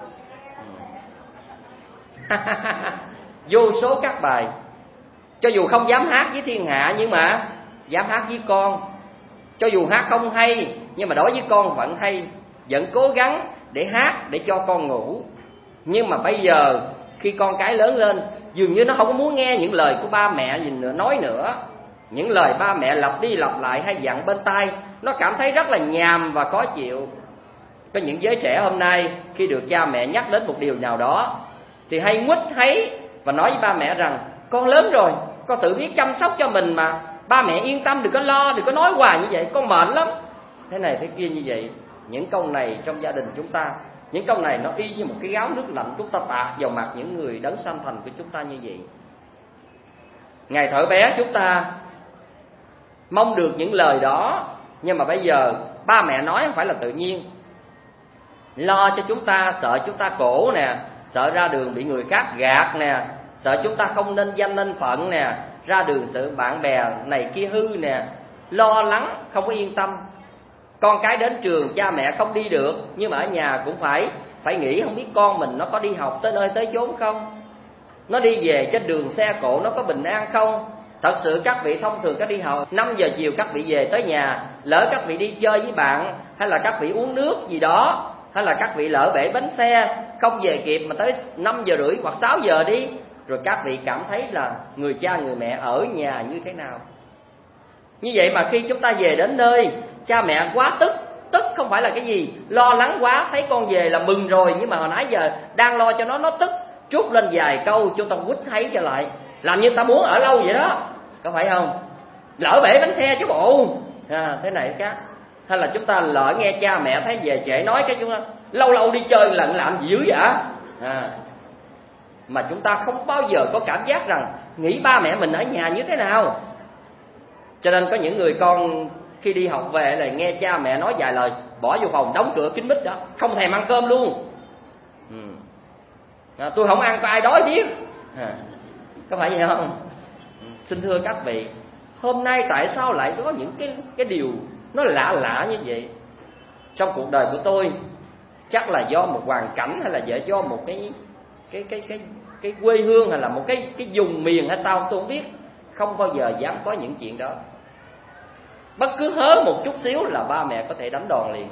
Vô số các bài. Cho dù không dám hát với thiên hạ nhưng mà dám hát với con. Cho dù hát không hay nhưng mà đối với con vẫn hay, vẫn cố gắng để hát để cho con ngủ. Nhưng mà bây giờ khi con cái lớn lên, dường như nó không có muốn nghe những lời của ba mẹ gì nữa, nói nữa. Những lời ba mẹ lặp đi lặp lại hay dặn bên tai, nó cảm thấy rất là nhàm và khó chịu. Có những giới trẻ hôm nay khi được cha mẹ nhắc đến một điều nào đó thì hay nguýt thấy và nói với ba mẹ rằng con lớn rồi, con tự biết chăm sóc cho mình mà, ba mẹ yên tâm, đừng có lo, đừng có nói hoài như vậy, con mệt lắm. Thế này thế kia như vậy. Những câu này trong gia đình chúng ta, những câu này nó y như một cái gáo nước lạnh chúng ta tạt vào mặt những người đấng sanh thành của chúng ta như vậy. Ngày thuở bé chúng ta mong được những lời đó, nhưng mà bây giờ ba mẹ nói không phải là tự nhiên. Lo cho chúng ta, sợ chúng ta khổ nè, sợ ra đường bị người khác gạt nè, sợ chúng ta không nên danh nên phận nè, ra đường sợ bạn bè này kia hư nè, lo lắng không có yên tâm. Con cái đến trường cha mẹ không đi được, nhưng mà ở nhà cũng phải nghĩ không biết con mình nó có đi học tới nơi tới chốn không, nó đi về trên đường xe cộ nó có bình an không. Thật sự các vị thông thường các đi học 5 giờ chiều các vị về tới nhà, lỡ các vị đi chơi với bạn hay là các vị uống nước gì đó, hay là các vị lỡ bể bánh xe không về kịp mà tới 5 giờ rưỡi hoặc 6 giờ đi, rồi các vị cảm thấy là người cha người mẹ ở nhà như thế nào. Như vậy mà khi chúng ta về đến nơi, cha mẹ quá tức không phải là cái gì, lo lắng quá, thấy con về là mừng rồi, nhưng mà hồi nãy giờ đang lo cho nó tức, trút lên vài câu chúng ta quýt thấy trở lại, làm như ta muốn ở lâu vậy đó, có phải không? Lỡ bể bánh xe chứ bộ, thế này khác. Hay là chúng ta lỡ nghe cha mẹ thấy về trễ nói cái chúng ta lâu lâu đi chơi lần làm gì dữ vậy, mà chúng ta không bao giờ có cảm giác rằng nghĩ ba mẹ mình ở nhà như thế nào. Cho nên có những người con khi đi học về là nghe cha mẹ nói vài lời, bỏ vô phòng đóng cửa kín mít đó, không thèm ăn cơm luôn. Tôi không ăn có ai đói biết, có phải vậy không? Xin thưa các vị, hôm nay tại sao lại có những cái điều nó lạ lạ như vậy trong cuộc đời của tôi? Chắc là do một hoàn cảnh, hay là do một cái quê hương, hay là một cái vùng miền hay sao tôi không biết. Không bao giờ dám có những chuyện đó. Bất cứ hớ một chút xíu là ba mẹ có thể đánh đòn liền.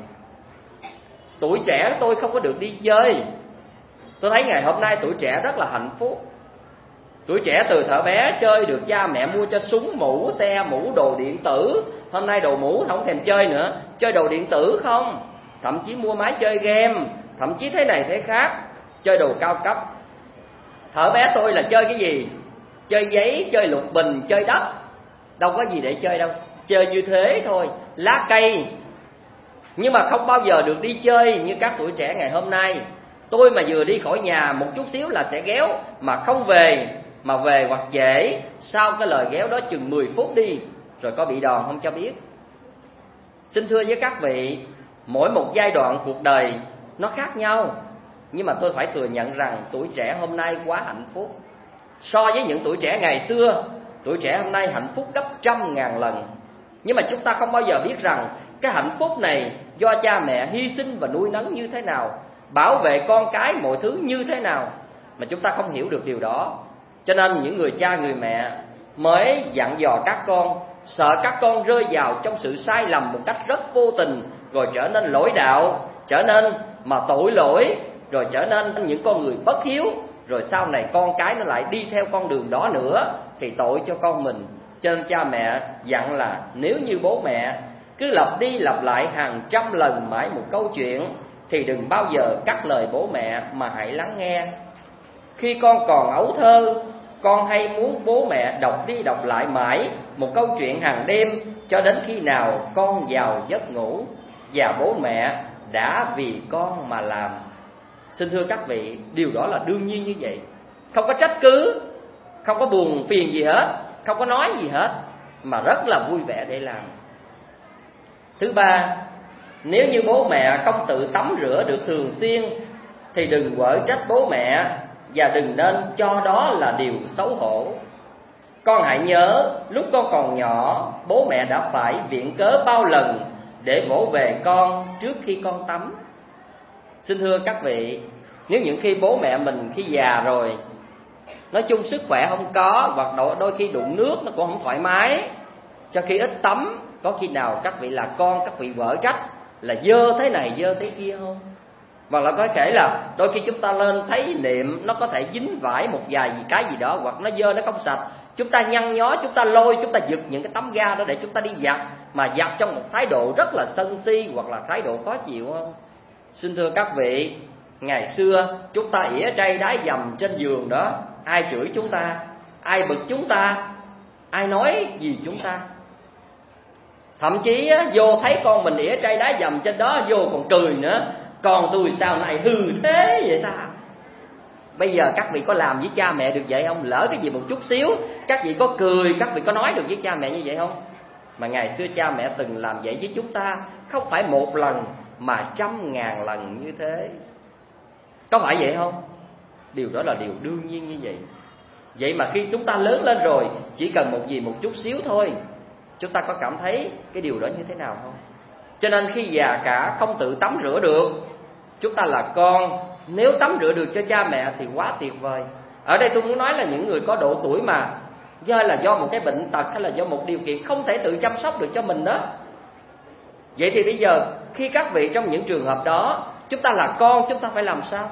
Tuổi trẻ tôi không có được đi chơi. Tôi thấy ngày hôm nay tuổi trẻ rất là hạnh phúc. Tuổi trẻ từ thuở bé chơi được cha mẹ mua cho súng, mũ, xe, mũ, đồ điện tử. Hôm nay đồ mũ không thèm chơi nữa, chơi đồ điện tử không. Thậm chí mua máy chơi game, thậm chí thế này thế khác, chơi đồ cao cấp. Thuở bé tôi là chơi cái gì? Chơi giấy, chơi lục bình, chơi đất. Đâu có gì để chơi đâu, chơi như thế thôi, lá cây. Nhưng mà không bao giờ được đi chơi như các tuổi trẻ ngày hôm nay. Tôi mà vừa đi khỏi nhà một chút xíu là sẽ ghéo, mà không về, mà về hoặc trễ, sau cái lời ghéo đó chừng 10 phút đi, rồi có bị đòn không cho biết. Xin thưa với các vị, mỗi một giai đoạn cuộc đời nó khác nhau, nhưng mà tôi phải thừa nhận rằng tuổi trẻ hôm nay quá hạnh phúc. So với những tuổi trẻ ngày xưa, tuổi trẻ hôm nay hạnh phúc gấp 100.000 lần. Nhưng mà chúng ta không bao giờ biết rằng cái hạnh phúc này do cha mẹ hy sinh và nuôi nấng như thế nào, bảo vệ con cái mọi thứ như thế nào, mà chúng ta không hiểu được điều đó. Cho nên những người cha người mẹ mới dặn dò các con, sợ các con rơi vào trong sự sai lầm một cách rất vô tình, rồi trở nên lỗi đạo, trở nên mà tội lỗi, rồi trở nên những con người bất hiếu, rồi sau này con cái nó lại đi theo con đường đó nữa thì tội cho con mình. Cho nên cha mẹ dặn là nếu như bố mẹ cứ lặp đi lặp lại hàng trăm lần mãi một câu chuyện thì đừng bao giờ cắt lời bố mẹ mà hãy lắng nghe. Khi con còn ấu thơ, con hay muốn bố mẹ đọc đi đọc lại mãi một câu chuyện hàng đêm cho đến khi nào con vào giấc ngủ, và bố mẹ đã vì con mà làm. Xin thưa các vị, điều đó là đương nhiên như vậy, không có trách cứ, không có buồn phiền gì hết, không có nói gì hết, mà rất là vui vẻ để làm. Thứ ba, nếu như bố mẹ không tự tắm rửa được thường xuyên thì đừng quở trách bố mẹ, và đừng nên cho đó là điều xấu hổ. Con hãy nhớ, lúc con còn nhỏ, bố mẹ đã phải viện cớ bao lần để vỗ về con trước khi con tắm. Xin thưa các vị, nếu những khi bố mẹ mình khi già rồi, nói chung sức khỏe không có, hoặc đôi khi đụng nước nó cũng không thoải mái, cho khi ít tắm, có khi nào các vị là con các vị vợ trách là dơ thế này dơ thế kia không? Hoặc là có thể là đôi khi chúng ta lên thấy niệm nó có thể dính vải một vài cái gì đó, hoặc nó dơ nó không sạch, chúng ta nhăn nhó, chúng ta lôi, chúng ta giật những cái tấm ga đó để chúng ta đi giặt, mà giặt trong một thái độ rất là sân si hoặc là thái độ khó chịu không? Xin thưa các vị, ngày xưa chúng ta ỉa trai đái dầm trên giường đó, ai chửi chúng ta, ai bực chúng ta, ai nói gì chúng ta. Thậm chí vô thấy con mình ỉa trai đái dầm trên đó vô còn cười nữa, còn tôi sao này hư thế vậy ta. Bây giờ các vị có làm với cha mẹ được vậy không? Lỡ cái gì một chút xíu, các vị có cười, các vị có nói được với cha mẹ như vậy không? Mà ngày xưa cha mẹ từng làm vậy với chúng ta, không phải một lần mà 100.000 lần như thế. Có phải vậy không? Điều đó là điều đương nhiên như vậy. Vậy mà khi chúng ta lớn lên rồi, chỉ cần một gì một chút xíu thôi, chúng ta có cảm thấy cái điều đó như thế nào không? Cho nên khi già cả không tự tắm rửa được, chúng ta là con, nếu tắm rửa được cho cha mẹ thì quá tuyệt vời. Ở đây tôi muốn nói là những người có độ tuổi mà do một cái bệnh tật hay là do một điều kiện không thể tự chăm sóc được cho mình đó. Vậy thì bây giờ khi các vị trong những trường hợp đó, Chúng ta là con, chúng ta phải làm sao?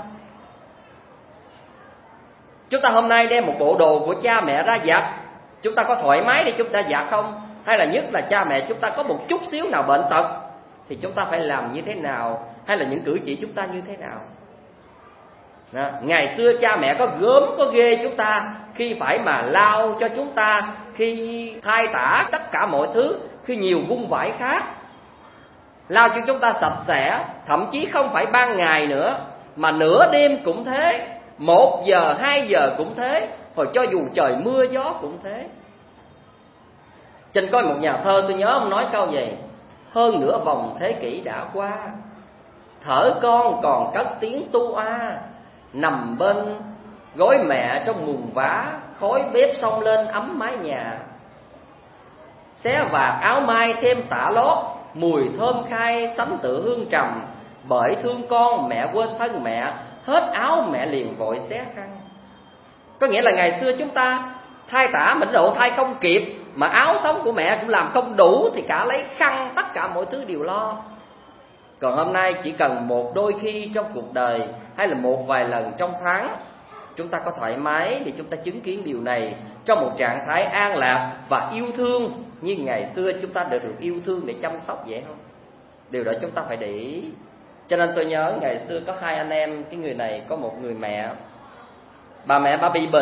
Chúng ta hôm nay đem một bộ đồ của cha mẹ ra giặt, chúng ta có thoải mái để chúng ta giặt không? Hay là nhất là cha mẹ chúng ta có một chút xíu nào bệnh tật thì chúng ta phải làm như thế nào? Hay là những cử chỉ chúng ta như thế nào? Đó. Ngày xưa cha mẹ có gớm có ghê chúng ta khi phải mà lau cho chúng ta, khi thay tả tất cả mọi thứ, khi nhiều vung vãi khác, lau cho chúng ta sạch sẽ. Thậm chí không phải ban ngày nữa, mà nửa đêm cũng thế, 1 giờ 2 giờ cũng thế, rồi cho dù trời mưa gió cũng thế. Trên coi một nhà thơ, tôi nhớ ông nói câu gì: hơn nửa vòng thế kỷ đã qua, thở con còn cất tiếng tu a, nằm bên gối mẹ trong mùng vá, khói bếp xông lên ấm mái nhà. Xé vạt áo mai thêm tả lót, mùi thơm khai sánh tự hương trầm. Bởi thương con mẹ quên thân mẹ, hết áo mẹ liền vội xé khăn. Có nghĩa là ngày xưa chúng ta thay tả mỉnh độ thay không kịp, mà áo sống của mẹ cũng làm không đủ, thì cả lấy khăn, tất cả mọi thứ đều lo. Còn hôm nay chỉ cần một đôi khi trong cuộc đời, hay là một vài lần trong tháng, chúng ta có thoải mái để chúng ta chứng kiến điều này trong một trạng thái an lạc và yêu thương như ngày xưa chúng ta được yêu thương để chăm sóc vậy không? Điều đó chúng ta phải để ý. Cho nên tôi nhớ ngày xưa có 2 anh em, cái người này có một người mẹ, bà mẹ bà bị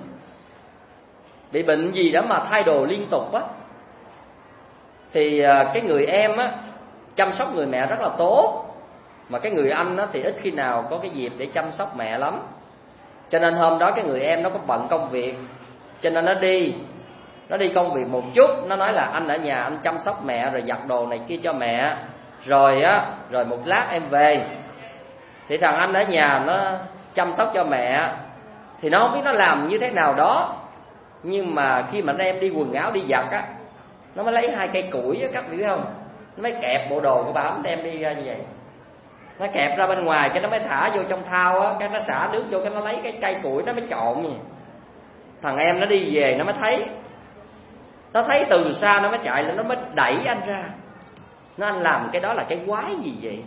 bệnh gì đó mà thay đồ liên tục á. Thì cái người em á chăm sóc người mẹ rất là tốt, mà cái người anh á thì ít khi nào có cái dịp để chăm sóc mẹ lắm. Cho nên hôm đó cái người em nó có bận công việc, cho nên nó đi công việc một chút. Nó nói là anh ở nhà anh chăm sóc mẹ, rồi giặt đồ này kia cho mẹ, rồi một lát em về. Thì thằng anh ở nhà nó chăm sóc cho mẹ, thì nó không biết nó làm như thế nào đó. Nhưng mà khi mà anh em đi quần áo đi giặt á, nó mới lấy 2 cây củi á, các vị biết không? Nó mới kẹp bộ đồ của bà ấm đem đi ra như vậy. Nó kẹp ra bên ngoài, cái nó mới thả vô trong thau á, cái nó xả nước vô, cái nó lấy cái cây củi nó mới trộn như vậy. Thằng em nó đi về nó mới thấy, nó thấy từ xa nó mới chạy lên, nó mới đẩy anh ra. Nó: anh làm cái đó là cái quái gì vậy?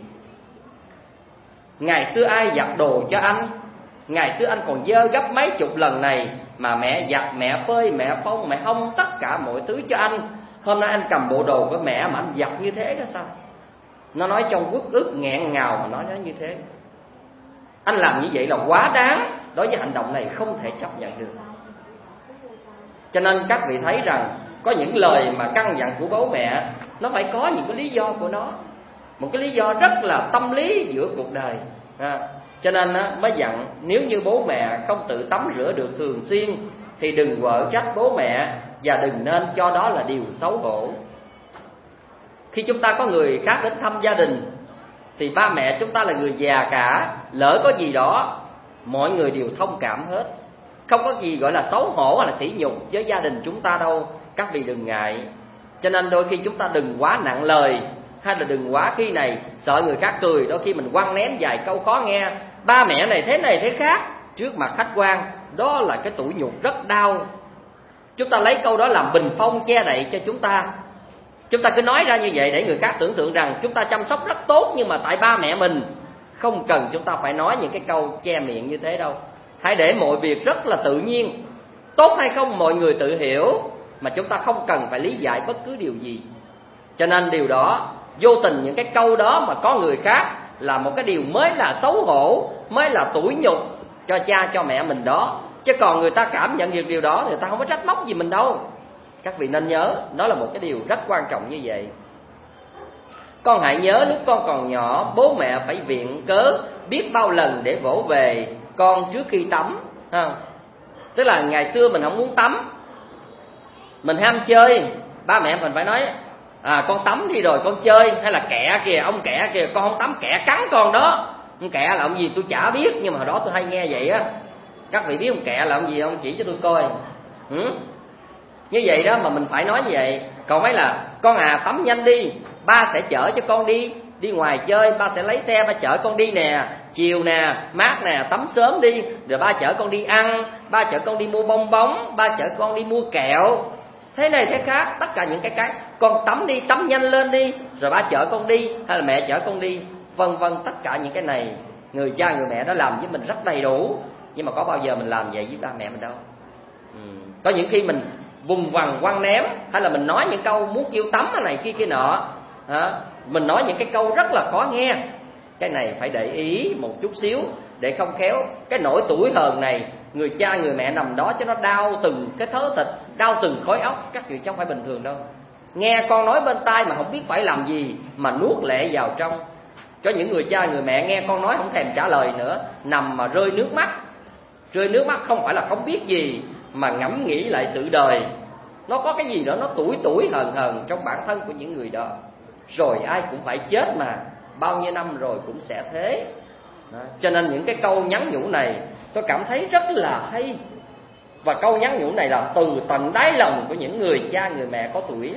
Ngày xưa ai giặt đồ cho anh? Ngày xưa anh còn dơ gấp mấy chục lần này, mà mẹ giặt, mẹ phơi, mẹ phông, mẹ hong tất cả mọi thứ cho anh. Hôm nay anh cầm bộ đồ của mẹ mà anh giặt như thế đó sao? Nó nói trong uất ức nghẹn ngào mà nói như thế. Anh làm như vậy là quá đáng. Đối với hành động này không thể chấp nhận được. Cho nên các vị thấy rằng có những lời mà căn dặn của bố mẹ, nó phải có những cái lý do của nó, một cái lý do rất là tâm lý giữa cuộc đời. Cho nên mới dặn nếu như bố mẹ không tự tắm rửa được thường xuyên thì đừng quở trách bố mẹ, và đừng nên cho đó là điều xấu hổ. Khi chúng ta có người khác đến thăm gia đình thì ba mẹ chúng ta là người già cả, lỡ có gì đó mọi người đều thông cảm hết, không có gì gọi là xấu hổ hay là sỉ nhục với gia đình chúng ta đâu. Các vị đừng ngại. Cho nên đôi khi chúng ta đừng quá nặng lời, hay là đừng quá khi này sợ người khác cười, đôi khi mình quăng ném vài câu khó nghe, ba mẹ này thế khác, trước mặt khách quan, đó là cái tủi nhục rất đau. Chúng ta lấy câu đó làm bình phong che đậy cho chúng ta. Chúng ta cứ nói ra như vậy để người khác tưởng tượng rằng chúng ta chăm sóc rất tốt, nhưng mà tại ba mẹ mình. Không cần chúng ta phải nói những cái câu che miệng như thế đâu. Hãy để mọi việc rất là tự nhiên. Tốt hay không mọi người tự hiểu, mà chúng ta không cần phải lý giải bất cứ điều gì. Cho nên điều đó, vô tình những cái câu đó mà có người khác là một cái điều mới là xấu hổ, mới là tủi nhục cho cha cho mẹ mình đó. Chứ còn người ta cảm nhận được điều đó, người ta không có trách móc gì mình đâu. Các vị nên nhớ, đó là một cái điều rất quan trọng như vậy. Con hãy nhớ lúc con còn nhỏ, bố mẹ phải viện cớ biết bao lần để vỗ về con trước khi tắm. Tức là ngày xưa mình không muốn tắm, mình ham chơi, ba mẹ mình phải nói con tắm đi rồi con chơi. Hay là kẹ kìa, ông kẹ kìa, con không tắm kẹ cắn con đó. Ông kẹ là ông gì tôi chả biết, nhưng mà hồi đó tôi hay nghe vậy á. Các vị biết ông kẹ là ông gì không? Chỉ cho tôi coi. Như vậy đó mà mình phải nói như vậy. Còn phải là con tắm nhanh đi, ba sẽ chở cho con đi ngoài chơi, ba sẽ lấy xe ba chở con đi nè, chiều nè, mát nè, tắm sớm đi, rồi ba chở con đi ăn, ba chở con đi mua bong bóng, ba chở con đi mua kẹo, thế này thế khác, tất cả những cái con tắm đi, tắm nhanh lên đi, rồi ba chở con đi, hay là mẹ chở con đi. vân vân. Tất cả những cái này người cha người mẹ đã làm với mình rất đầy đủ, nhưng mà có bao giờ mình làm vậy với ba mẹ mình đâu. Có những khi mình vùng vằng quăng ném, hay là mình nói những câu muốn kêu tắm cái này kia nọ, mình nói những cái câu rất là khó nghe. Cái này phải để ý một chút xíu, để không khéo cái nỗi tủi hờn này người cha người mẹ nằm đó cho nó đau từng cái thớ thịt, đau từng khối óc. Các vị chứ không phải bình thường đâu. Nghe con nói bên tai mà không biết phải làm gì, mà nuốt lệ vào trong. Có những người cha người mẹ nghe con nói không thèm trả lời nữa, nằm mà rơi nước mắt. Rơi nước mắt không phải là không biết gì, mà ngẫm nghĩ lại sự đời. Nó có cái gì đó nó tủi hờn trong bản thân của những người đó. Rồi ai cũng phải chết mà, bao nhiêu năm rồi cũng sẽ thế đó. Cho nên những cái câu nhắn nhủ này tôi cảm thấy rất là hay. Và câu nhắn nhủ này là từ tận đáy lòng của những người cha người mẹ có tuổi.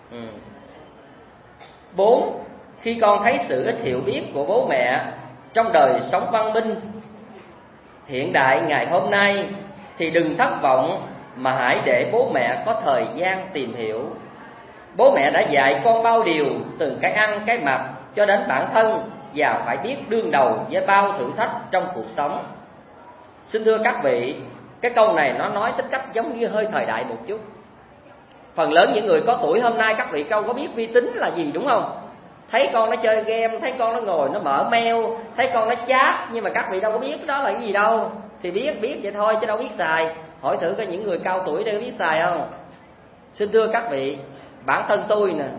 4. Khi con thấy sự ít hiểu biết của bố mẹ trong đời sống văn minh hiện đại ngày hôm nay, thì đừng thất vọng, mà hãy để bố mẹ có thời gian tìm hiểu. Bố mẹ đã dạy con bao điều, từ cái ăn cái mặc cho đến bản thân, và phải biết đương đầu với bao thử thách trong cuộc sống. Xin thưa các vị, cái câu này nó nói tính cách giống như hơi thời đại một chút. Phần lớn những người có tuổi hôm nay, các vị câu có biết vi tính là gì đúng không? Thấy con nó chơi game, thấy con nó ngồi nó mở mail, thấy con nó chat, nhưng mà các vị đâu có biết đó là cái gì đâu. Thì biết vậy thôi chứ đâu biết xài. Hỏi thử coi những người cao tuổi đây có biết xài không? Xin thưa các vị, bản thân tôi nè,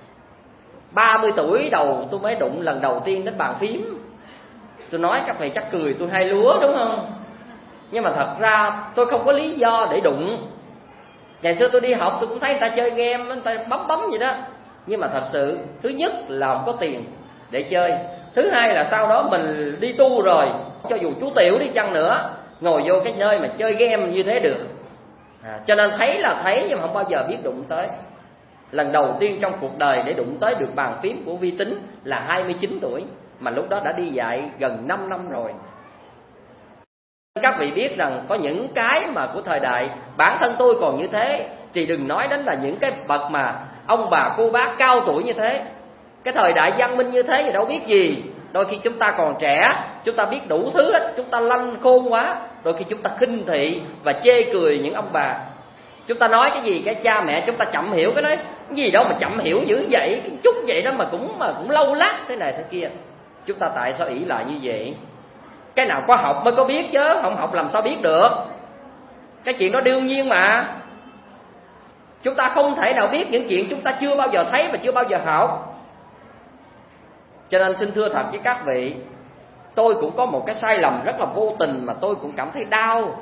30 tuổi đầu tôi mới đụng lần đầu tiên đến bàn phím. Tôi nói các vị chắc cười tôi hay lúa đúng không? Nhưng mà thật ra tôi không có lý do để đụng. Ngày xưa tôi đi học tôi cũng thấy người ta chơi game, người ta bấm vậy đó. Nhưng mà thật sự, thứ nhất là không có tiền để chơi. Thứ hai là sau đó mình đi tu rồi, cho dù chú tiểu đi chăng nữa, ngồi vô cái nơi mà chơi game như thế được. Cho nên thấy là thấy, nhưng mà không bao giờ biết đụng tới. Lần đầu tiên trong cuộc đời để đụng tới được bàn phím của vi tính là 29 tuổi, mà lúc đó đã đi dạy gần 5 năm rồi. Các vị biết rằng có những cái mà của thời đại, bản thân tôi còn như thế, thì đừng nói đến là những cái bậc mà ông bà cô bác cao tuổi như thế. Cái thời đại văn minh như thế thì đâu biết gì. Đôi khi chúng ta còn trẻ, chúng ta biết đủ thứ hết, chúng ta lanh khôn quá. Đôi khi chúng ta khinh thị và chê cười những ông bà. Chúng ta nói cái gì cái cha mẹ chúng ta chậm hiểu, cái nói cái gì đâu mà chậm hiểu dữ vậy, chút vậy đó mà cũng lâu lắc thế này thế kia. Chúng ta tại sao ỷ lại như vậy? Cái nào có học mới có biết chứ, không học làm sao biết được. Cái chuyện đó đương nhiên mà. Chúng ta không thể nào biết những chuyện chúng ta chưa bao giờ thấy và chưa bao giờ học. Cho nên xin thưa thật với các vị, tôi cũng có một cái sai lầm rất là vô tình mà tôi cũng cảm thấy đau.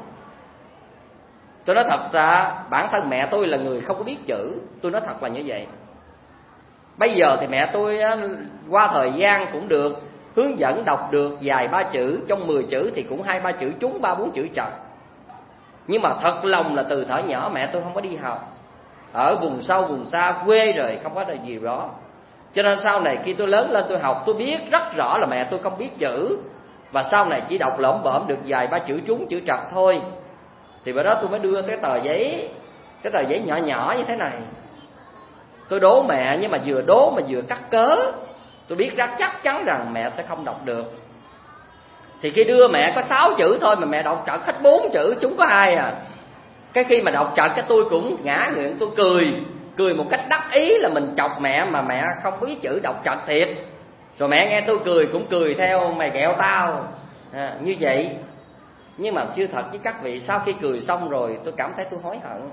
Tôi nói thật ra bản thân mẹ tôi là người không có biết chữ. Tôi nói thật là như vậy. Bây giờ thì mẹ tôi qua thời gian cũng được hướng dẫn đọc được vài ba chữ, trong 10 chữ thì cũng 2-3 chữ trúng, 3-4 chữ trật. Nhưng mà thật lòng là từ thuở nhỏ mẹ tôi không có đi học, ở vùng sâu vùng xa quê rồi, không có gì đó. Cho nên sau này khi tôi lớn lên tôi học, tôi biết rất rõ là mẹ tôi không biết chữ. Và sau này chỉ đọc lởm bởm được vài ba chữ trúng chữ trật thôi. Thì bữa đó tôi mới đưa cái tờ giấy nhỏ nhỏ như thế này. Tôi đố mẹ, nhưng mà vừa đố mà vừa cắt cớ. Tôi biết rất chắc chắn rằng mẹ sẽ không đọc được. Thì khi đưa mẹ có 6 chữ thôi mà mẹ đọc trật hết 4 chữ, chúng có 2 à. Cái khi mà đọc trật cái tôi cũng ngã ngượng, tôi cười một cách đắc ý là mình chọc mẹ mà mẹ không biết chữ đọc trật thiệt. Rồi mẹ nghe tôi cười cũng cười theo, mày ghẹo tao như vậy. Nhưng mà chưa thật với các vị, sau khi cười xong rồi tôi cảm thấy tôi hối hận.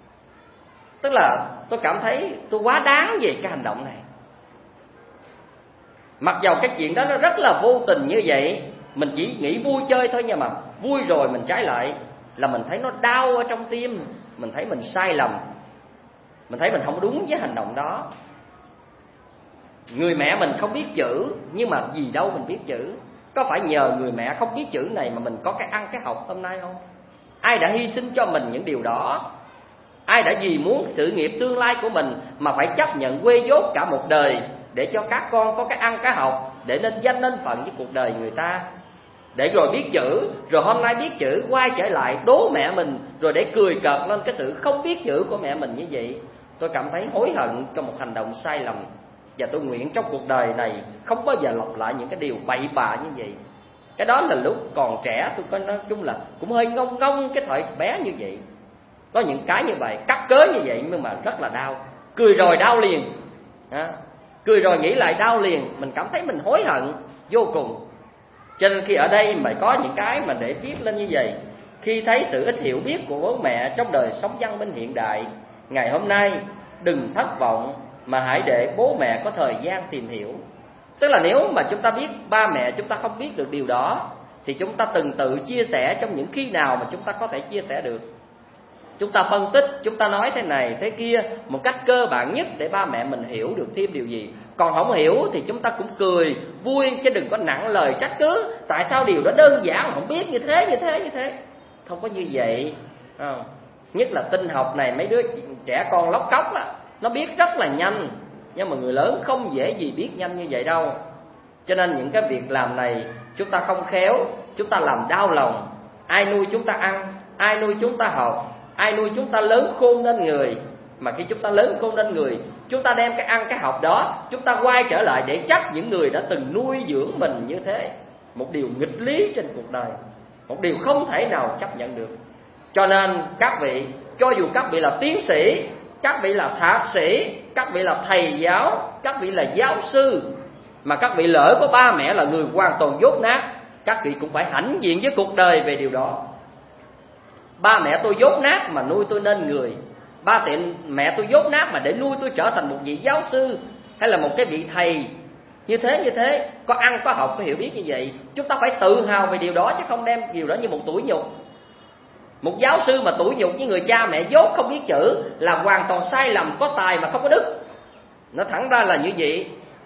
Tức là tôi cảm thấy tôi quá đáng về cái hành động này. Mặc dầu cái chuyện đó nó rất là vô tình như vậy, mình chỉ nghĩ vui chơi thôi, nhưng mà vui rồi mình trái lại là mình thấy nó đau ở trong tim. Mình thấy mình sai lầm, mình thấy mình không đúng với hành động đó. Người mẹ mình không biết chữ, nhưng mà gì đâu mình biết chữ. Có phải nhờ người mẹ không biết chữ này mà mình có cái ăn cái học hôm nay không? Ai đã hy sinh cho mình những điều đó? Ai đã vì muốn sự nghiệp tương lai của mình mà phải chấp nhận quê dốt cả một đời để cho các con có cái ăn cái học, để nên danh nên phận với cuộc đời người ta? Để rồi biết chữ, rồi hôm nay biết chữ quay trở lại đố mẹ mình, rồi để cười cợt lên cái sự không biết chữ của mẹ mình như vậy. Tôi cảm thấy hối hận cho một hành động sai lầm. Và tôi nguyện trong cuộc đời này không bao giờ lặp lại những cái điều bậy bạ như vậy. Cái đó là lúc còn trẻ tôi có nói chung là cũng hơi ngông ngông cái thời bé như vậy. Có những cái như vậy, cắt cớ như vậy nhưng mà rất là đau. Cười rồi đau liền, cười rồi nghĩ lại đau liền. Mình cảm thấy mình hối hận vô cùng. Cho nên khi ở đây mà có những cái mà để viết lên như vậy, khi thấy sự ít hiểu biết của bố mẹ trong đời sống văn minh hiện đại, ngày hôm nay đừng thất vọng mà hãy để bố mẹ có thời gian tìm hiểu. Tức là nếu mà chúng ta biết ba mẹ chúng ta không biết được điều đó, thì chúng ta từng tự chia sẻ trong những khi nào mà chúng ta có thể chia sẻ được. Chúng ta phân tích, chúng ta nói thế này thế kia một cách cơ bản nhất để ba mẹ mình hiểu được thêm điều gì. Còn không hiểu thì chúng ta cũng cười vui, chứ đừng có nặng lời trách cứ. Tại sao điều đó đơn giản không biết như thế. Không có như vậy. Nhất là tin học này, mấy đứa trẻ con lóc cóc á, nó biết rất là nhanh, nhưng mà người lớn không dễ gì biết nhanh như vậy đâu. Cho nên những cái việc làm này chúng ta không khéo, chúng ta làm đau lòng. Ai nuôi chúng ta ăn, ai nuôi chúng ta học, ai nuôi chúng ta lớn khôn nên người. Mà khi chúng ta lớn khôn nên người, chúng ta đem cái ăn cái học đó, chúng ta quay trở lại để trách những người đã từng nuôi dưỡng mình như thế. Một điều nghịch lý trên cuộc đời, một điều không thể nào chấp nhận được. Cho nên các vị, cho dù các vị là tiến sĩ, các vị là thạc sĩ, các vị là thầy giáo, các vị là giáo sư, mà các vị lỡ có ba mẹ là người hoàn toàn dốt nát, các vị cũng phải hãnh diện với cuộc đời về điều đó. Ba mẹ tôi dốt nát mà nuôi tôi nên người. Ba mẹ tôi dốt nát mà để nuôi tôi trở thành một vị giáo sư hay là một cái vị thầy như thế, có ăn có học có hiểu biết như vậy. Chúng ta phải tự hào về điều đó, chứ không đem điều đó như một tủi nhục. Một giáo sư mà tủi nhục với người cha mẹ dốt không biết chữ là hoàn toàn sai lầm, có tài mà không có đức. Nó thẳng ra là như vậy.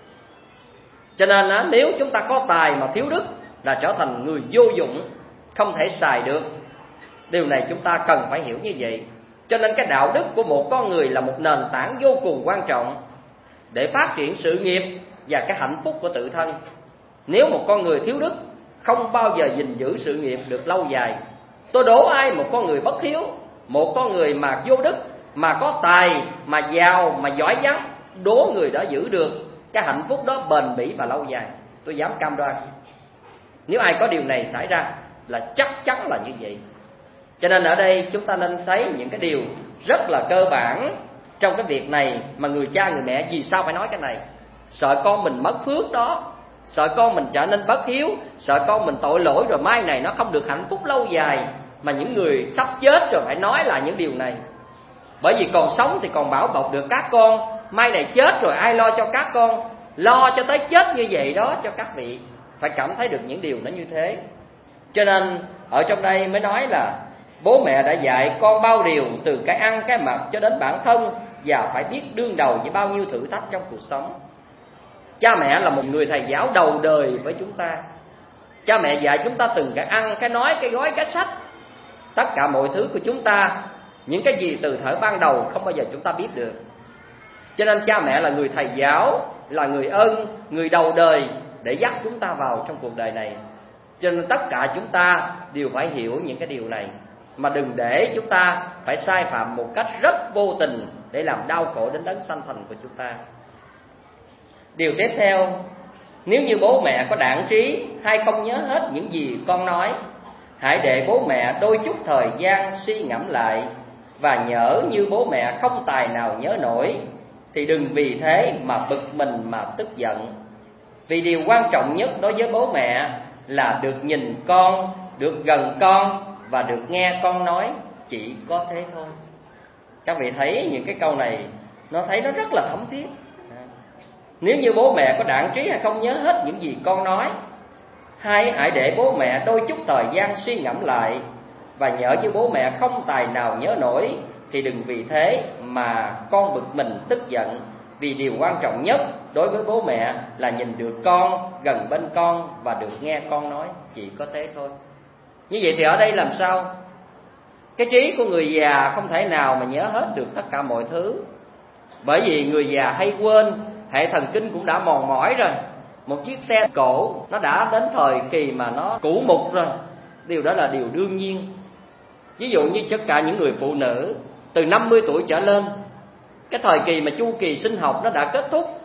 Cho nên nếu chúng ta có tài mà thiếu đức là trở thành người vô dụng, không thể xài được. Điều này chúng ta cần phải hiểu như vậy. Cho nên cái đạo đức của một con người là một nền tảng vô cùng quan trọng để phát triển sự nghiệp và cái hạnh phúc của tự thân. Nếu một con người thiếu đức không bao giờ gìn giữ sự nghiệp được lâu dài. Tôi đố ai một con người bất hiếu, một con người mà vô đức, mà có tài, mà giàu, mà giỏi giang, đố người đó giữ được cái hạnh phúc đó bền bỉ và lâu dài. Tôi dám cam đoan. Nếu ai có điều này xảy ra là chắc chắn là như vậy. Cho nên ở đây chúng ta nên thấy những cái điều rất là cơ bản trong cái việc này mà người cha người mẹ vì sao phải nói cái này. Sợ con mình mất phước đó, sợ con mình trở nên bất hiếu, sợ con mình tội lỗi rồi mai này nó không được hạnh phúc lâu dài. Mà những người sắp chết rồi phải nói lại những điều này. Bởi vì còn sống thì còn bảo bọc được các con, mai này chết rồi ai lo cho các con, lo cho tới chết như vậy đó. Cho các vị phải cảm thấy được những điều nó như thế. Cho nên ở trong đây mới nói là bố mẹ đã dạy con bao điều, từ cái ăn cái mặc cho đến bản thân, và phải biết đương đầu với bao nhiêu thử thách trong cuộc sống. Cha mẹ là một người thầy giáo đầu đời với chúng ta. Cha mẹ dạy chúng ta từng cái ăn, cái nói, cái gói, cái sách. Tất cả mọi thứ của chúng ta, những cái gì từ thời ban đầu không bao giờ chúng ta biết được. Cho nên cha mẹ là người thầy giáo, là người ân, người đầu đời để dắt chúng ta vào trong cuộc đời này. Cho nên tất cả chúng ta đều phải hiểu những cái điều này, mà đừng để chúng ta phải sai phạm một cách rất vô tình để làm đau khổ đến đấng sanh thành của chúng ta. Điều tiếp theo, nếu như bố mẹ có đãng trí hay không nhớ hết những gì con nói, hãy để bố mẹ đôi chút thời gian suy ngẫm lại, và nhỡ như bố mẹ không tài nào nhớ nổi thì đừng vì thế mà bực mình mà tức giận. Vì điều quan trọng nhất đối với bố mẹ là được nhìn con, được gần con và được nghe con nói, chỉ có thế thôi. Các vị thấy những cái câu này nó thấy nó rất là thấm thiết. Nếu như bố mẹ có đãng trí hay không nhớ hết những gì con nói, hãy để bố mẹ đôi chút thời gian suy ngẫm lại, và nhỡ như bố mẹ không tài nào nhớ nổi thì đừng vì thế mà con bực mình tức giận. Vì điều quan trọng nhất đối với bố mẹ là nhìn được con, gần bên con và được nghe con nói, chỉ có thế thôi. Như vậy thì ở đây làm sao? Cái trí của người già không thể nào mà nhớ hết được tất cả mọi thứ. Bởi vì người già hay quên, hệ thần kinh cũng đã mòn mỏi rồi. Một chiếc xe cổ nó đã đến thời kỳ mà nó cũ mục rồi. Điều đó là điều đương nhiên. Ví dụ như tất cả những người phụ nữ từ 50 tuổi trở lên, cái thời kỳ mà chu kỳ sinh học nó đã kết thúc.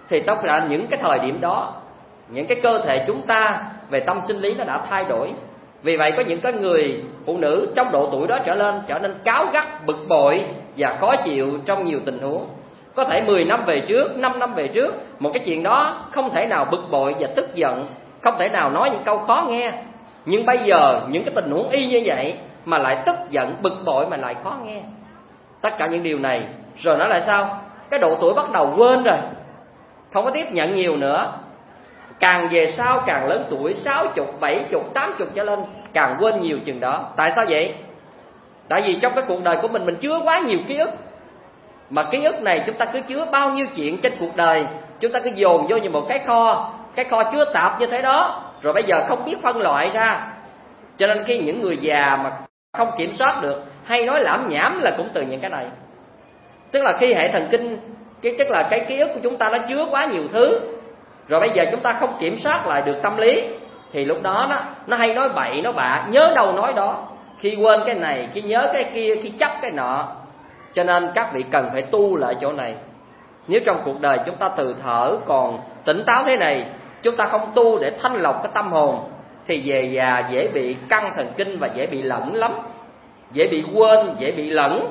thì tất cả những cái thời điểm đó, những cái cơ thể chúng ta về tâm sinh lý nó đã thay đổi. Vì vậy có những cái người phụ nữ trong độ tuổi đó trở nên cáu gắt, bực bội và khó chịu trong nhiều tình huống. Có thể 10 năm về trước, 5 năm về trước, một cái chuyện đó không thể nào bực bội và tức giận, không thể nào nói những câu khó nghe. Nhưng bây giờ những cái tình huống y như vậy mà lại tức giận, bực bội mà lại khó nghe. Tất cả những điều này rồi nó lại sao? Cái độ tuổi bắt đầu quên rồi, không có tiếp nhận nhiều nữa. Càng về sau càng lớn tuổi, 60, 70, 80 trở lên, càng quên nhiều chừng đó. Tại sao vậy? Tại vì trong cái cuộc đời của mình chứa quá nhiều ký ức. Mà ký ức này chúng ta cứ chứa bao nhiêu chuyện trên cuộc đời, chúng ta cứ dồn vô như một cái kho chứa tạp như thế đó. Rồi bây giờ không biết phân loại ra. Cho nên khi những người già mà không kiểm soát được, hay nói lảm nhảm là cũng từ những cái này. Tức là khi hệ thần kinh, tức là cái ký ức của chúng ta nó chứa quá nhiều thứ. Rồi bây giờ chúng ta không kiểm soát lại được tâm lý, thì lúc đó nó hay nói bậy nói bạ, nhớ đâu nói đó. Khi quên cái này, khi nhớ cái kia, khi chấp cái nọ. Cho nên các vị cần phải tu lại chỗ này. Nếu trong cuộc đời chúng ta từ thở còn tỉnh táo thế này, chúng ta không tu để thanh lọc cái tâm hồn, thì về già dễ bị căng thần kinh và dễ bị lẫn lắm, dễ bị quên, dễ bị lẫn.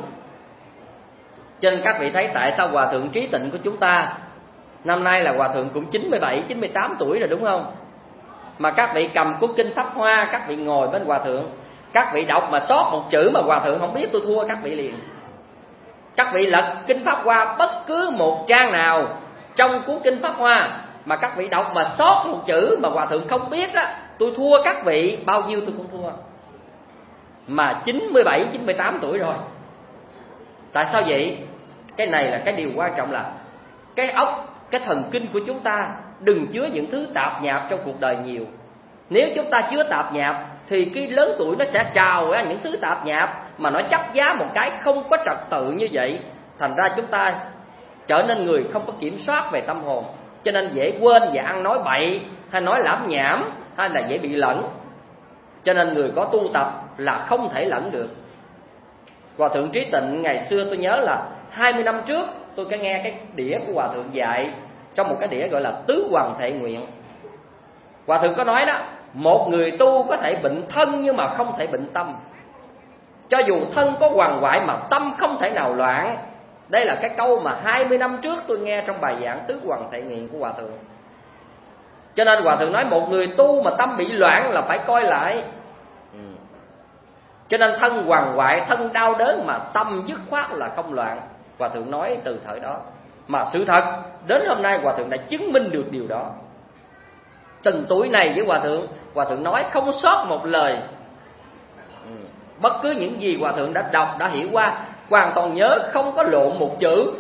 Cho nên các vị thấy tại sao Hòa Thượng Trí Tịnh của chúng ta năm nay là Hòa Thượng cũng 97, 98 tuổi rồi đúng không? Mà các vị cầm cuốn kinh Pháp Hoa, các vị ngồi bên Hòa Thượng, các vị đọc mà sót một chữ mà Hòa Thượng không biết, tôi thua các vị liền. Các vị lật kinh Pháp Hoa bất cứ một trang nào trong cuốn kinh Pháp Hoa mà các vị đọc mà sót một chữ mà Hòa Thượng không biết á, tôi thua các vị bao nhiêu tôi cũng thua. Mà 97, 98 tuổi rồi. Tại sao vậy? Cái này là cái điều quan trọng, là cái óc, cái thần kinh của chúng ta đừng chứa những thứ tạp nhạp trong cuộc đời nhiều. Nếu chúng ta chứa tạp nhạp thì khi lớn tuổi nó sẽ trào ra những thứ tạp nhạp mà nó chấp giá một cái không có trật tự như vậy. Thành ra chúng ta trở nên người không có kiểm soát về tâm hồn, cho nên dễ quên và ăn nói bậy, hay nói lảm nhảm, hay là dễ bị lẫn. Cho nên người có tu tập là không thể lẫn được. Hòa Thượng Trí Tịnh ngày xưa tôi nhớ là 20 năm trước tôi có nghe cái đĩa của Hòa Thượng dạy, trong một cái đĩa gọi là Tứ Hoàng Thệ Nguyện. Hòa Thượng có nói đó, một người tu có thể bệnh thân nhưng mà không thể bệnh tâm. Cho dù thân có quằn quại mà tâm không thể nào loạn. Đây là cái câu mà 20 năm trước tôi nghe trong bài giảng Tứ Hoàng Thệ Nguyện của Hòa Thượng. Cho nên Hòa Thượng nói một người tu mà tâm bị loạn là phải coi lại. Cho nên thân quằn quại, thân đau đớn mà tâm dứt khoát là không loạn. Hòa Thượng nói từ thời đó. Mà sự thật đến hôm nay Hòa Thượng đã chứng minh được điều đó. Từng tuổi này với Hòa Thượng nói không sót một lời. Bất cứ những gì Hòa Thượng đã đọc, đã hiểu qua, hoàn toàn nhớ, không có lộn một chữ.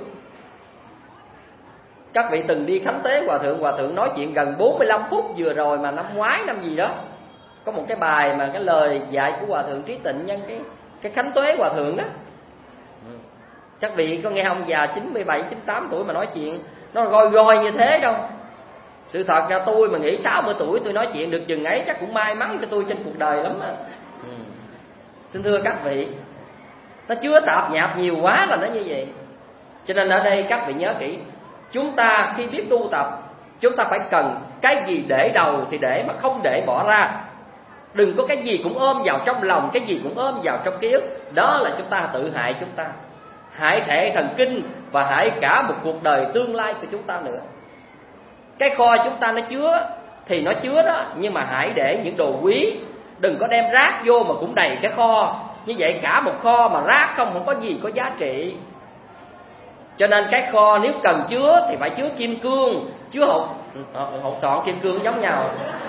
Các vị từng đi khánh tế Hòa Thượng nói chuyện gần 45 phút vừa rồi mà năm ngoái năm gì đó. Có một cái bài mà cái lời dạy của Hòa Thượng Trí Tịnh nhân cái khánh tế Hòa Thượng đó. Các vị có nghe ông già 97, 98 tuổi mà nói chuyện nó goi như thế đâu. Sự thật ra tôi mà nghĩ 60 tuổi tôi nói chuyện được chừng ấy chắc cũng may mắn cho tôi trên cuộc đời lắm á. Xin thưa các vị, nó chứa tạp nhạp nhiều quá là nó như vậy. Cho nên ở đây các vị nhớ kỹ, chúng ta khi biết tu tập, chúng ta phải cần cái gì để đầu thì để, mà không để bỏ ra. Đừng có cái gì cũng ôm vào trong lòng, cái gì cũng ôm vào trong ký ức. Đó là chúng ta tự hại chúng ta, hại thể thần kinh và hại cả một cuộc đời tương lai của chúng ta nữa. Cái kho chúng ta nó chứa thì nó chứa đó, nhưng mà hãy để những đồ quý. Đừng có đem rác vô mà cũng đầy cái kho. Như vậy cả một kho mà rác không có gì có giá trị. Cho nên cái kho nếu cần chứa thì phải chứa kim cương, chứa hột sọn kim cương giống nhau.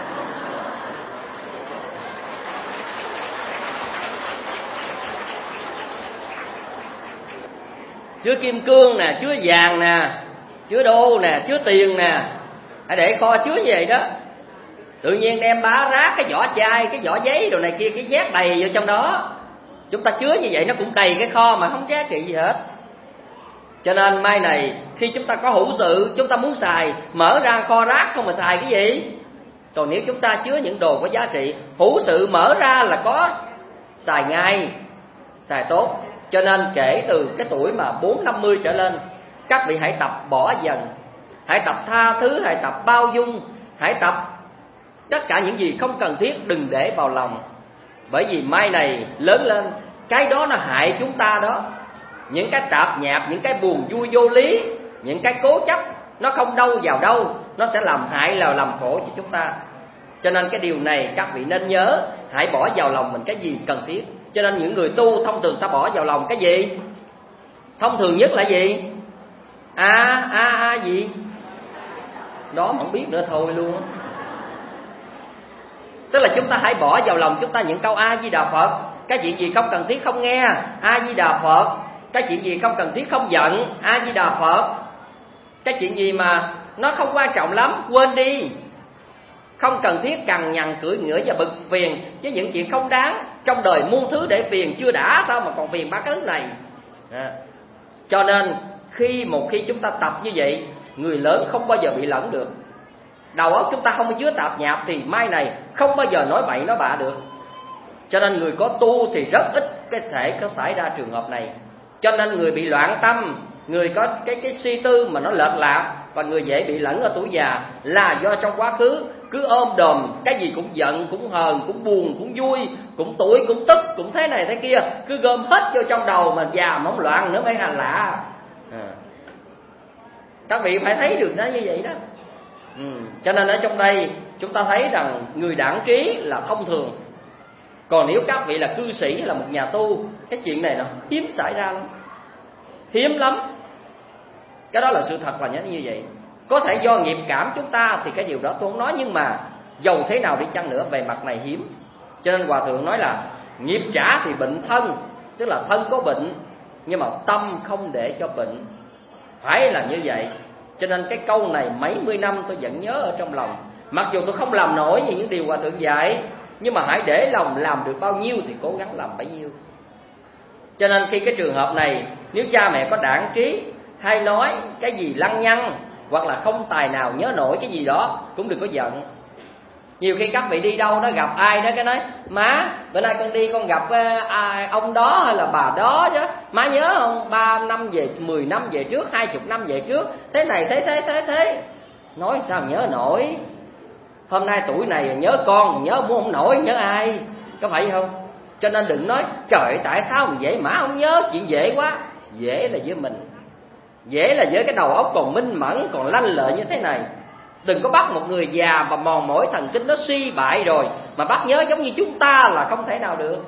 Chứa kim cương nè, chứa vàng nè, chứa đô nè, chứa tiền nè. Hãy để kho chứa như vậy đó. Tự nhiên đem bá rác, cái vỏ chai, cái vỏ giấy đồ này kia, cái nhét đầy vô trong đó. Chúng ta chứa như vậy nó cũng đầy cái kho mà không giá trị gì hết. Cho nên mai này khi chúng ta có hữu sự, chúng ta muốn xài, mở ra kho rác không mà xài cái gì. Còn nếu chúng ta chứa những đồ có giá trị, hữu sự mở ra là có xài ngay, xài tốt. Cho nên kể từ cái tuổi mà 4-50 trở lên, các vị hãy tập bỏ dần. hãy tập tha thứ, hãy tập bao dung, hãy tập tất cả những gì không cần thiết đừng để vào lòng. Bởi vì mai này lớn lên, cái đó nó hại chúng ta đó. Những cái tạp nhạp, những cái buồn vui vô lý, những cái cố chấp, nó không đâu vào đâu, nó sẽ làm hại là làm khổ cho chúng ta. Cho nên cái điều này các vị nên nhớ, hãy bỏ vào lòng mình cái gì cần thiết. Cho nên những người tu thông thường ta bỏ vào lòng cái gì? Thông thường nhất là gì? Gì? Đó mà không biết nữa thôi luôn á. Tức là chúng ta hãy bỏ vào lòng chúng ta những câu A Di Đà Phật. Cái chuyện gì không cần thiết không nghe, A Di Đà Phật. Cái chuyện gì không cần thiết không giận, A Di Đà Phật. Cái chuyện gì mà nó không quan trọng lắm, quên đi. Không cần thiết cằn nhằn cưỡi ngửa và bực phiền với những chuyện không đáng. Trong đời muôn thứ để phiền, chưa đã sao mà còn phiền ba cái thứ này. Cho nên một khi chúng ta tập như vậy, người lớn không bao giờ bị lẫn được. Đầu óc chúng ta không chứa tạp nhạp thì mai này không bao giờ nói bậy nói bạ được. Cho nên người có tu thì rất ít có xảy ra trường hợp này. Cho nên người bị loạn tâm, người có cái suy tư mà nó lệch lạc, và người dễ bị lẫn ở tuổi già là do trong quá khứ cứ ôm đồm cái gì cũng giận, cũng hờn, cũng buồn, cũng vui, cũng tủi, cũng tức, cũng thế này thế kia, cứ gom hết vô trong đầu mà già mà không loạn nữa mới hành lạ. Các vị phải thấy được nó như vậy đó. Cho nên ở trong đây chúng ta thấy rằng người đãng trí là thông thường. Còn nếu các vị là cư sĩ hay là một nhà tu, cái chuyện này nó hiếm xảy ra lắm, hiếm lắm. Cái đó là sự thật là như vậy. Có thể do nghiệp cảm chúng ta thì cái điều đó tôi không nói, nhưng mà dầu thế nào đi chăng nữa về mặt này hiếm. Cho nên Hòa Thượng nói là nghiệp trả thì bệnh thân, tức là thân có bệnh nhưng mà tâm không để cho bệnh, phải là như vậy. Cho nên cái câu này mấy mươi năm tôi vẫn nhớ ở trong lòng. Mặc dù tôi không làm nổi như những điều Hòa Thượng dạy, nhưng mà hãy để lòng làm được bao nhiêu thì cố gắng làm bấy nhiêu. Cho nên khi cái trường hợp này, nếu cha mẹ có đãng trí hay nói cái gì lăng nhăng, hoặc là không tài nào nhớ nổi cái gì đó, cũng đừng có giận. Nhiều khi các vị đi đâu đó gặp ai đó cái nói: má, bữa nay con đi con gặp ông đó hay là bà đó đó, má nhớ không, 3 năm về, 10 năm về trước, 20 năm về trước, thế này thế. Nói sao nhớ nổi. Hôm nay tuổi này nhớ con, nhớ muốn không nổi, nhớ ai, có phải không? Cho nên đừng nói trời tại sao mà vậy, má không nhớ. Chuyện dễ quá. Dễ là với mình, dễ là với cái đầu óc còn minh mẫn, còn lanh lợi như thế này. Đừng có bắt một người già và mòn mỏi thần kinh nó suy bại rồi mà bắt nhớ giống như chúng ta là không thể nào được.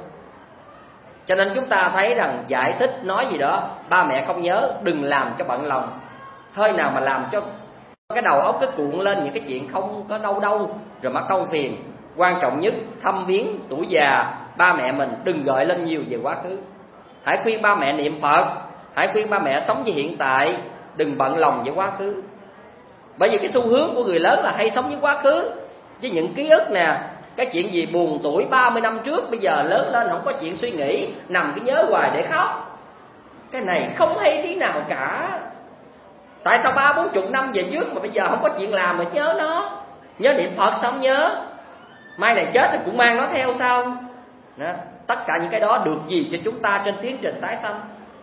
Cho nên chúng ta thấy rằng giải thích nói gì đó ba mẹ không nhớ, đừng làm cho bận lòng. Hơi nào mà làm cho cái đầu óc cái cuộn lên những cái chuyện không có đâu rồi mất công phiền. Quan trọng nhất thăm viếng tuổi già ba mẹ mình, đừng gợi lên nhiều về quá khứ. Hãy khuyên ba mẹ niệm Phật, hãy khuyên ba mẹ sống với hiện tại, đừng bận lòng với quá khứ. Bởi vì cái xu hướng của người lớn là hay sống với quá khứ, với những ký ức nè. Cái chuyện gì buồn tuổi 30 năm trước, bây giờ lớn lên không có chuyện suy nghĩ, nằm cứ nhớ hoài để khóc. Cái này không hay tí nào cả. Tại sao 30-40 năm về trước mà bây giờ không có chuyện làm mà nhớ nó? Nhớ niệm Phật xong nhớ, mai này chết thì cũng mang nó theo sao đó. Tất cả những cái đó được gì cho chúng ta trên tiến trình tái sanh.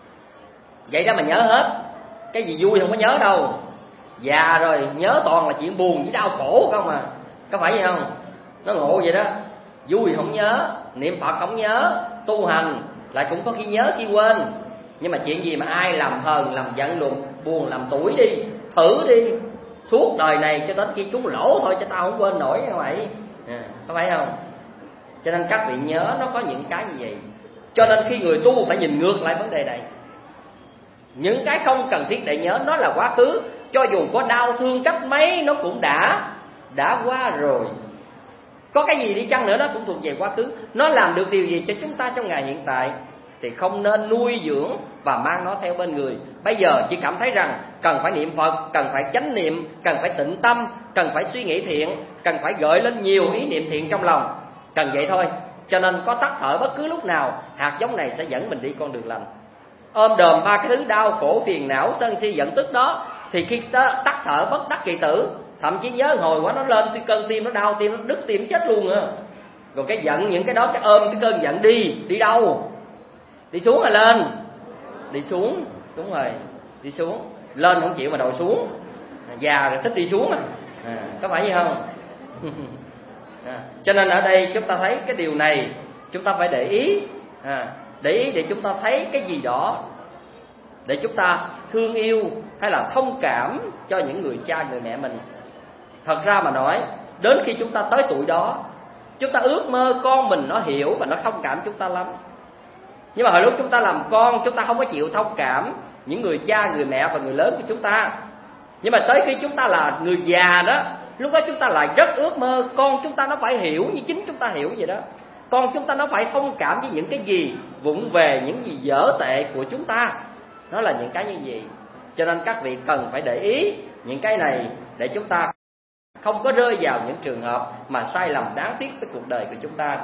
Vậy đó mà nhớ hết. Cái gì vui không có nhớ đâu. Già rồi nhớ toàn là chuyện buồn với đau khổ không à. Có phải vậy không? Nó ngộ vậy đó. Vui không nhớ, niệm Phật không nhớ, tu hành lại cũng có khi nhớ khi quên. Nhưng mà chuyện gì mà ai làm hờn, làm giận lùn, buồn, làm tủi đi, thử đi, suốt đời này cho đến khi trúng lỗ thôi, cho tao không quên nổi như vậy. Có phải không? Cho nên các vị nhớ nó có những cái như vậy. Cho nên khi người tu phải nhìn ngược lại vấn đề này. Những cái không cần thiết để nhớ nó là quá khứ. Cho dù có đau thương cách mấy nó cũng đã qua rồi. Có cái gì đi chăng nữa nó cũng thuộc về quá khứ. Nó làm được điều gì cho chúng ta trong ngày hiện tại thì không nên nuôi dưỡng và mang nó theo bên người. Bây giờ chỉ cảm thấy rằng cần phải niệm Phật, cần phải chánh niệm, cần phải tịnh tâm, cần phải suy nghĩ thiện, cần phải gợi lên nhiều ý niệm thiện trong lòng. Cần vậy thôi. Cho nên có tắt thở bất cứ lúc nào, hạt giống này sẽ dẫn mình đi con đường lành. Ôm đồm ba cái thứ đau khổ, phiền não, sân si, giận tức đó, thì khi tắt thở bất đắc kỳ tử, thậm chí nhớ hồi quá nó lên cơn tim, nó đau tim, nó đứt tim chết luôn à. Rồi cái giận những cái đó, cái ôm cái cơn giận đi đâu? Đi xuống hay lên? Đi xuống, đúng rồi, đi xuống. Lên không chịu mà đòi xuống. già rồi thích đi xuống có phải vậy không? Cho nên ở đây chúng ta thấy cái điều này chúng ta phải để ý, để chúng ta thấy cái gì đó để chúng ta thương yêu hay là thông cảm cho những người cha người mẹ mình. Thật ra mà nói, đến khi chúng ta tới tuổi đó, chúng ta ước mơ con mình nó hiểu và nó thông cảm chúng ta lắm. Nhưng mà hồi lúc chúng ta làm con, chúng ta không có chịu thông cảm những người cha, người mẹ và người lớn của chúng ta. Nhưng mà tới khi chúng ta là người già đó, lúc đó chúng ta lại rất ước mơ con chúng ta nó phải hiểu như chính chúng ta hiểu vậy đó. Con chúng ta nó phải thông cảm với những cái gì vụng về, những gì dở tệ của chúng ta. Nó là những cái như vậy. Cho nên các vị cần phải để ý những cái này để chúng ta không có rơi vào những trường hợp mà sai lầm đáng tiếc với cuộc đời của chúng ta.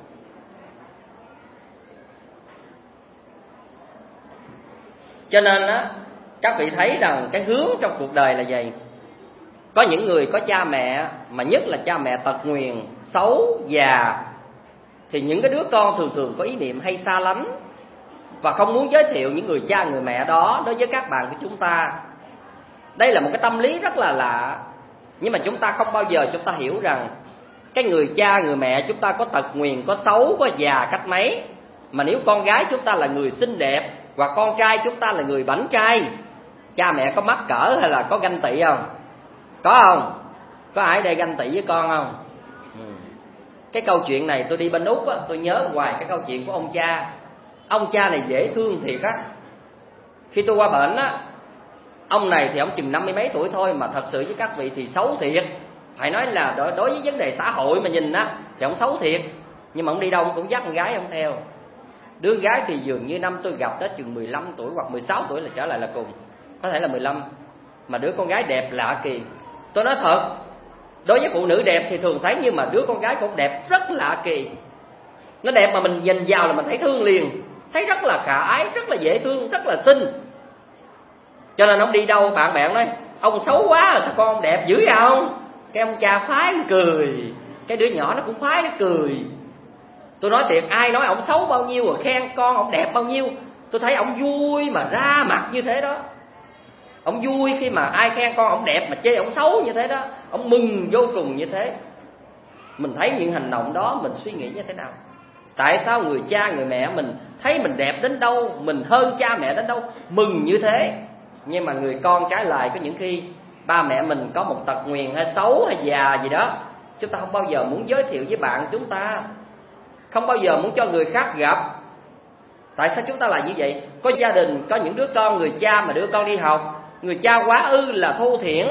Cho nên á, các vị thấy rằng cái hướng trong cuộc đời là gì? Có những người có cha mẹ, mà nhất là cha mẹ tật nguyền, xấu, già, thì những cái đứa con thường thường có ý niệm hay xa lánh và không muốn giới thiệu những người cha người mẹ đó đối với các bạn của chúng ta. Đây là một cái tâm lý rất là lạ, nhưng mà chúng ta không bao giờ chúng ta hiểu rằng cái người cha người mẹ chúng ta có tật nguyền, có xấu, có già cách mấy, mà nếu con gái chúng ta là người xinh đẹp và con trai chúng ta là người bảnh trai, cha mẹ có mắc cỡ hay là có ganh tị không? Có không? Có ai đây ganh tị với con không? Cái câu chuyện này tôi đi bên Úc á, tôi nhớ hoài cái câu chuyện của ông cha. Ông cha này dễ thương thiệt á. Khi tôi qua bệnh á, ông này thì ông chừng 50 mấy tuổi thôi, mà thật sự với các vị thì xấu thiệt. Phải nói là đối với vấn đề xã hội mà nhìn á thì ông xấu thiệt. Nhưng mà ông đi đâu ông cũng dắt con gái ông theo. Đứa con gái thì dường như năm tôi gặp đó chừng 15 tuổi hoặc 16 tuổi là trở lại là cùng, có thể là 15. Mà đứa con gái đẹp lạ kỳ. Tôi nói thật, đối với phụ nữ đẹp thì thường thấy, nhưng mà đứa con gái cũng đẹp rất lạ kỳ. Nó đẹp mà mình nhìn vào là mình thấy thương liền, thấy rất là khả ái, rất là dễ thương, rất là xinh. Cho nên ông đi đâu bạn bè nói ông xấu quá rồi sao con ông đẹp dữ vậy không? Cái ông cha phái cười, cái đứa nhỏ nó cũng phái nó cười. Tôi nói thiệt, ai nói ông xấu bao nhiêu rồi khen con ông đẹp bao nhiêu, tôi thấy ông vui mà ra mặt như thế đó. Ông vui khi mà ai khen con ông đẹp mà chê ông xấu như thế đó, ông mừng vô cùng như thế. Mình thấy những hành động đó mình suy nghĩ như thế nào? Tại sao người cha người mẹ mình thấy mình đẹp đến đâu, mình hơn cha mẹ đến đâu, mừng như thế. Nhưng mà người con trái lại, có những khi ba mẹ mình có một tật nguyền hay xấu hay già gì đó, chúng ta không bao giờ muốn giới thiệu với bạn chúng ta, không bao giờ muốn cho người khác gặp. Tại sao chúng ta làm như vậy? Có gia đình, có những đứa con, người cha mà đưa con đi học, người cha quá ư là thô thiển,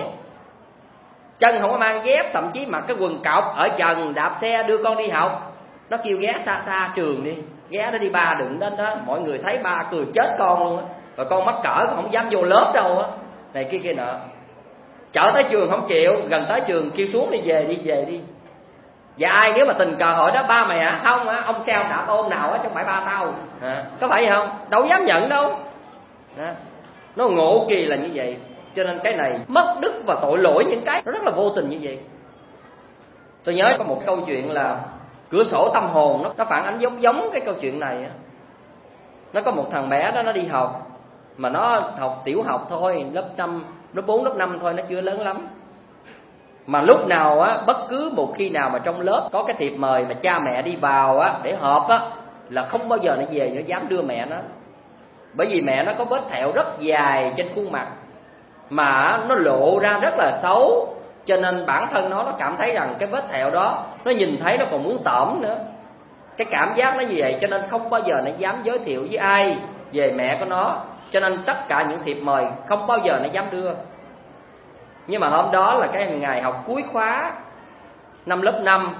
chân không có mang dép, thậm chí mặc cái quần cọc ở trần đạp xe đưa con đi học. Nó kêu ghé xa xa trường đi, ghé đó đi ba, đừng đến đó. Mọi người thấy ba cười chết con luôn á. Rồi con mắc cỡ không dám vô lớp đâu á, này kia kia nọ. Chở tới trường không chịu, gần tới trường kêu xuống đi về đi. Và ai nếu mà tình cờ hỏi đó, ba mày hả? Không hả? Ông treo đạp ôm nào á, chứ không phải ba tao. Có phải vậy không? Đâu dám nhận đâu. Nó ngộ kỳ là như vậy. Cho nên cái này mất đức và tội lỗi, những cái nó rất là vô tình như vậy. Tôi nhớ có một câu chuyện là cửa sổ tâm hồn, nó phản ánh giống cái câu chuyện này. Nó có một thằng bé đó, nó đi học, mà nó học tiểu học thôi, lớp 5, lớp 4, lớp 5 thôi, nó chưa lớn lắm. Mà lúc nào á, bất cứ một khi nào mà trong lớp có cái thiệp mời mà cha mẹ đi vào á để họp á, là không bao giờ nó về nó dám đưa mẹ nó. Bởi vì mẹ nó có vết thẹo rất dài trên khuôn mặt, mà nó lộ ra rất là xấu. Cho nên bản thân nó cảm thấy rằng cái vết thẹo đó, nó nhìn thấy nó còn muốn tởm nữa. Cái cảm giác nó như vậy, cho nên không bao giờ nó dám giới thiệu với ai về mẹ của nó. Cho nên tất cả những thiệp mời không bao giờ nó dám đưa. Nhưng mà hôm đó là cái ngày học cuối khóa năm lớp 5,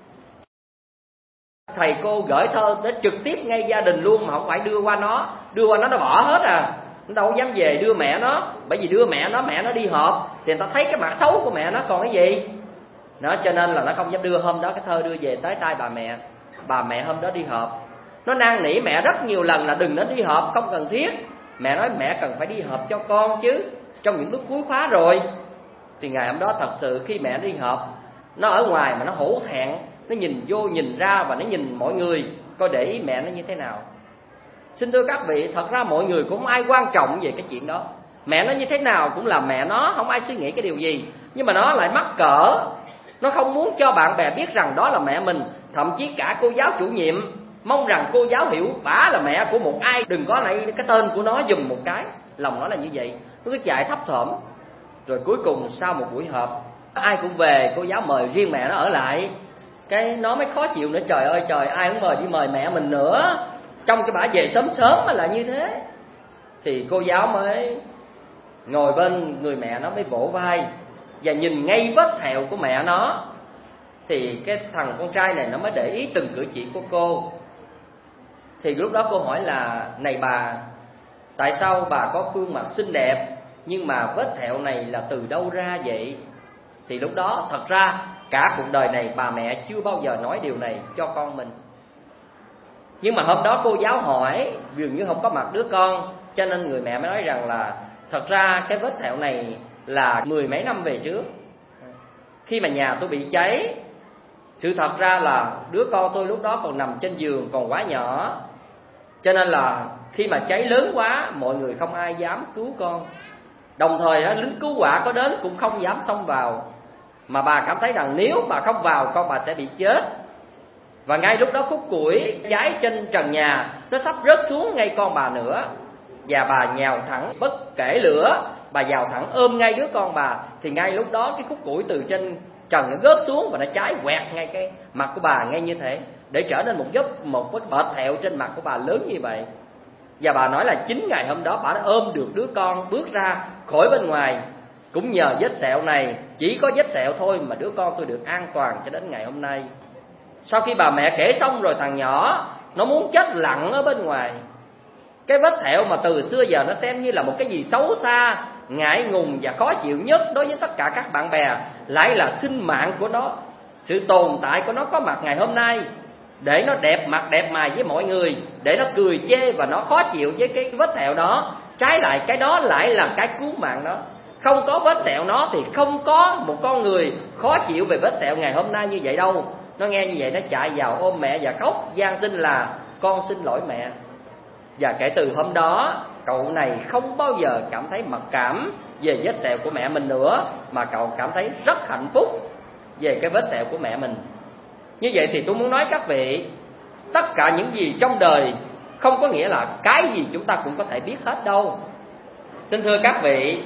thầy cô gửi thơ đến trực tiếp ngay gia đình luôn, mà không phải đưa qua nó. Đưa qua nó bỏ hết à. Nó đâu dám về đưa mẹ nó. Bởi vì đưa mẹ nó đi họp thì người ta thấy cái mặt xấu của mẹ nó còn cái gì đó. Cho nên là nó không dám đưa. Hôm đó cái thơ đưa về tới tay bà mẹ. Bà mẹ hôm đó đi họp, nó năn nỉ mẹ rất nhiều lần là đừng nên đi họp, không cần thiết. Mẹ nói mẹ cần phải đi họp cho con chứ, trong những lúc cuối khóa rồi. Thì ngày hôm đó thật sự khi mẹ đi họp, nó ở ngoài mà nó hổ thẹn, nó nhìn vô nhìn ra và nó nhìn mọi người coi để ý mẹ nó như thế nào. Xin thưa các vị, thật ra mọi người cũng không ai quan trọng về cái chuyện đó. Mẹ nó như thế nào cũng là mẹ nó, không ai suy nghĩ cái điều gì. Nhưng mà nó lại mắc cỡ, nó không muốn cho bạn bè biết rằng đó là mẹ mình. Thậm chí cả cô giáo chủ nhiệm mong rằng cô giáo hiểu bả là mẹ của một ai, đừng có lấy cái tên của nó giùm một cái. Lòng nó là như vậy, nó cứ chạy thấp thỏm. Rồi cuối cùng sau một buổi họp, ai cũng về, cô giáo mời riêng mẹ nó ở lại. Cái nó mới khó chịu nữa, trời ơi trời, ai cũng mời đi mời mẹ mình nữa, trong cái bả về sớm sớm mà là như thế. Thì cô giáo mới ngồi bên người mẹ nó, mới vỗ vai và nhìn ngay vết thẹo của mẹ nó. Thì cái thằng con trai này nó mới để ý từng cử chỉ của cô. Thì lúc đó cô hỏi là: này bà, tại sao bà có khuôn mặt xinh đẹp nhưng mà vết thẹo này là từ đâu ra vậy? Thì lúc đó thật ra cả cuộc đời này bà mẹ chưa bao giờ nói điều này cho con mình. Nhưng mà hôm đó cô giáo hỏi, dường như không có mặt đứa con, cho nên người mẹ mới nói rằng là thật ra cái vết thẹo này là 10 mấy năm về trước, khi mà nhà tôi bị cháy. Sự thật ra là đứa con tôi lúc đó còn nằm trên giường, còn quá nhỏ, cho nên là khi mà cháy lớn quá, mọi người không ai dám cứu con. Đồng thời lính cứu hỏa có đến cũng không dám xông vào, mà bà cảm thấy rằng nếu bà không vào con bà sẽ bị chết. Và ngay lúc đó khúc củi cháy trên trần nhà nó sắp rớt xuống ngay con bà nữa. Và bà nhào thẳng, bất kể lửa, bà nhào thẳng ôm ngay đứa con bà. Thì ngay lúc đó cái khúc củi từ trên trần nó rớt xuống và nó cháy quẹt ngay cái mặt của bà, ngay như thế, để trở nên một cái vệt thẹo trên mặt của bà lớn như vậy. Và bà nói là chính ngày hôm đó bà đã ôm được đứa con bước ra khỏi bên ngoài. Cũng nhờ vết sẹo này, chỉ có vết sẹo thôi mà đứa con tôi được an toàn cho đến ngày hôm nay. Sau khi bà mẹ kể xong rồi, thằng nhỏ nó muốn chết lặng ở bên ngoài. Cái vết thẹo mà từ xưa giờ nó xem như là một cái gì xấu xa, ngại ngùng và khó chịu nhất đối với tất cả các bạn bè, lại là sinh mạng của nó, sự tồn tại của nó có mặt ngày hôm nay, để nó đẹp mặt đẹp mày với mọi người, để nó cười chê và nó khó chịu với cái vết thẹo đó. Trái lại cái đó lại là cái cứu mạng nó. Không có vết sẹo nó thì không có một con người khó chịu về vết sẹo ngày hôm nay như vậy đâu. Nó nghe như vậy nó chạy vào ôm mẹ và khóc van xin là con xin lỗi mẹ. Và kể từ hôm đó cậu này không bao giờ cảm thấy mặc cảm về vết sẹo của mẹ mình nữa, mà cậu cảm thấy rất hạnh phúc về cái vết sẹo của mẹ mình. Như vậy thì tôi muốn nói các vị, tất cả những gì trong đời không có nghĩa là cái gì chúng ta cũng có thể biết hết đâu. Xin thưa các vị,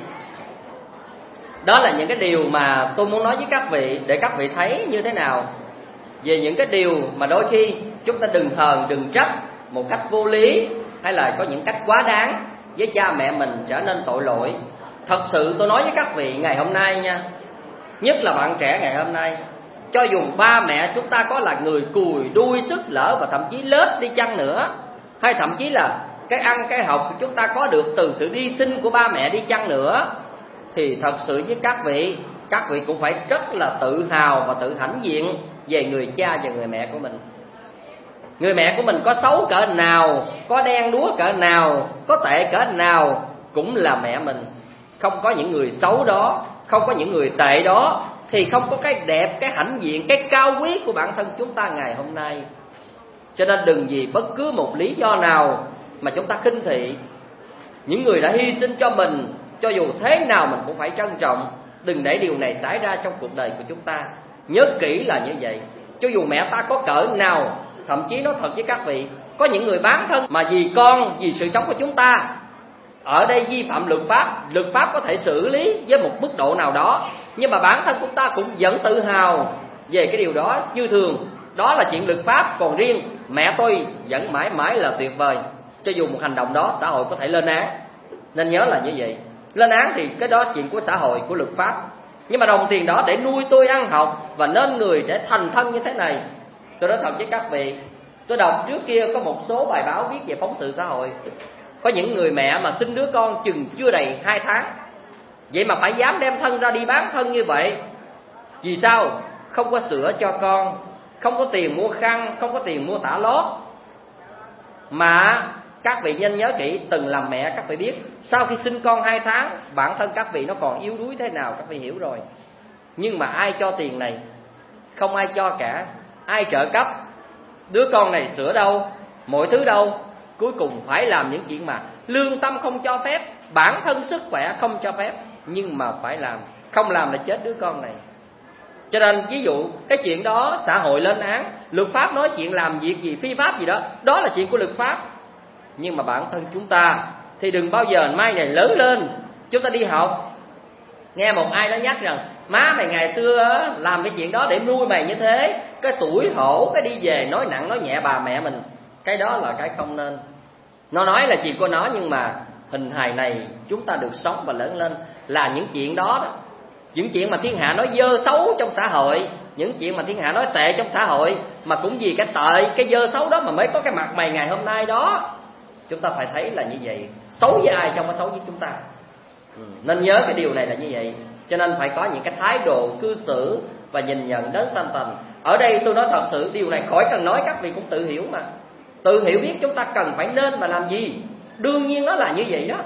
đó là những cái điều mà tôi muốn nói với các vị, để các vị thấy như thế nào về những cái điều mà đôi khi chúng ta đừng hờn, đừng trách một cách vô lý, hay là có những cách quá đáng với cha mẹ mình trở nên tội lỗi. Thật sự tôi nói với các vị ngày hôm nay nha, nhất là bạn trẻ ngày hôm nay, cho dù ba mẹ chúng ta có là người cùi đuôi sức lỡ và thậm chí lết đi chăng nữa, hay thậm chí là cái ăn cái học của chúng ta có được từ sự hy sinh của ba mẹ đi chăng nữa, thì thật sự với các vị cũng phải rất là tự hào và tự hãnh diện về người cha và người mẹ của mình. Người mẹ của mình có xấu cỡ nào, có đen đúa cỡ nào, có tệ cỡ nào, cũng là mẹ mình. Không có những người xấu đó, không có những người tệ đó, thì không có cái đẹp, cái hãnh diện, cái cao quý của bản thân chúng ta ngày hôm nay. Cho nên đừng vì bất cứ một lý do nào mà chúng ta khinh thị những người đã hy sinh cho mình. Cho dù thế nào mình cũng phải trân trọng. Đừng để điều này xảy ra trong cuộc đời của chúng ta. Nhớ kỹ là như vậy. Cho dù mẹ ta có cỡ nào, thậm chí nói thật với các vị, có những người bán thân mà vì con, vì sự sống của chúng ta, ở đây vi phạm luật pháp có thể xử lý với một mức độ nào đó, nhưng mà bản thân chúng ta cũng vẫn tự hào về cái điều đó như thường. Đó là chuyện luật pháp, còn riêng mẹ tôi vẫn mãi mãi là tuyệt vời. Cho dù một hành động đó xã hội có thể lên án, nên nhớ là như vậy. Lên án thì cái đó chuyện của xã hội, của luật pháp, nhưng mà đồng tiền đó để nuôi tôi ăn học và nên người để thành thân như thế này. Tôi nói thật với các vị, tôi đọc trước kia có một số bài báo viết về phóng sự xã hội. Có những người mẹ mà sinh đứa con chừng chưa đầy 2 tháng, vậy mà phải dám đem thân ra đi bán thân như vậy. Vì sao? Không có sữa cho con, không có tiền mua khăn, không có tiền mua tả lót. Mà các vị nên nhớ kỹ, từng làm mẹ các vị biết, sau khi sinh con 2 tháng, bản thân các vị nó còn yếu đuối thế nào các vị hiểu rồi. Nhưng mà ai cho tiền này? Không ai cho cả. Ai trợ cấp? Đứa con này sữa đâu? Mọi thứ đâu? Cuối cùng phải làm những chuyện mà lương tâm không cho phép, bản thân sức khỏe không cho phép, nhưng mà phải làm, không làm là chết đứa con này. Cho nên ví dụ cái chuyện đó xã hội lên án, luật pháp nói chuyện làm việc gì phi pháp gì đó, đó là chuyện của luật pháp. Nhưng mà bản thân chúng ta thì đừng bao giờ mai này lớn lên, chúng ta đi học, nghe một ai đó nhắc rằng má mày ngày xưa làm cái chuyện đó để nuôi mày như thế, cái tuổi hổ, cái đi về nói nặng nói nhẹ bà mẹ mình, cái đó là cái không nên. Nó nói là chuyện của nó, nhưng mà hình hài này chúng ta được sống và lớn lên là những chuyện đó. Những chuyện mà thiên hạ nói dơ xấu trong xã hội, những chuyện mà thiên hạ nói tệ trong xã hội, mà cũng vì cái tệ, cái dơ xấu đó mà mới có cái mặt mày ngày hôm nay đó. Chúng ta phải thấy là như vậy. Xấu với ai trong có xấu với chúng ta. Nên nhớ cái điều này là như vậy. Cho nên phải có những cái thái độ cư xử và nhìn nhận đến sanh tần. Ở đây tôi nói thật sự điều này khỏi cần nói, các vị cũng tự hiểu mà. Tự hiểu biết chúng ta cần phải nên và làm gì. Đương nhiên nó là như vậy đó.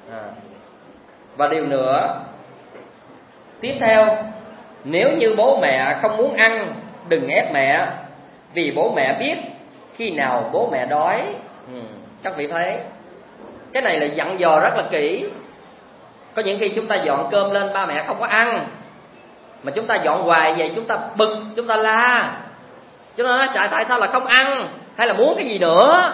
Và điều nữa, tiếp theo, nếu như bố mẹ không muốn ăn, đừng ép mẹ, vì bố mẹ biết khi nào bố mẹ đói. Các vị thấy cái này là dặn dò rất là kỹ. Có những khi chúng ta dọn cơm lên ba mẹ không có ăn, mà chúng ta dọn hoài vậy, chúng ta bực, chúng ta la, chúng ta nói tại sao là không ăn, hay là muốn cái gì nữa.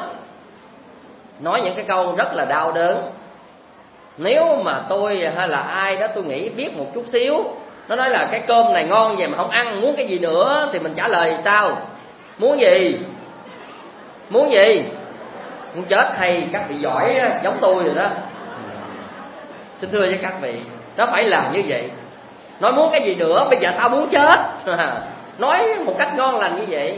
Nói những cái câu rất là đau đớn. Nếu mà tôi hay là ai đó tôi nghĩ biết một chút xíu, nó nói là cái cơm này ngon vậy mà không ăn, muốn cái gì nữa, thì mình trả lời sao? Muốn gì? Muốn gì? Muốn chết hay các vị giỏi đó, giống tôi rồi đó. Xin thưa với các vị, nó phải làm như vậy. Nói muốn cái gì nữa, bây giờ tao muốn chết. Nói một cách ngon lành như vậy.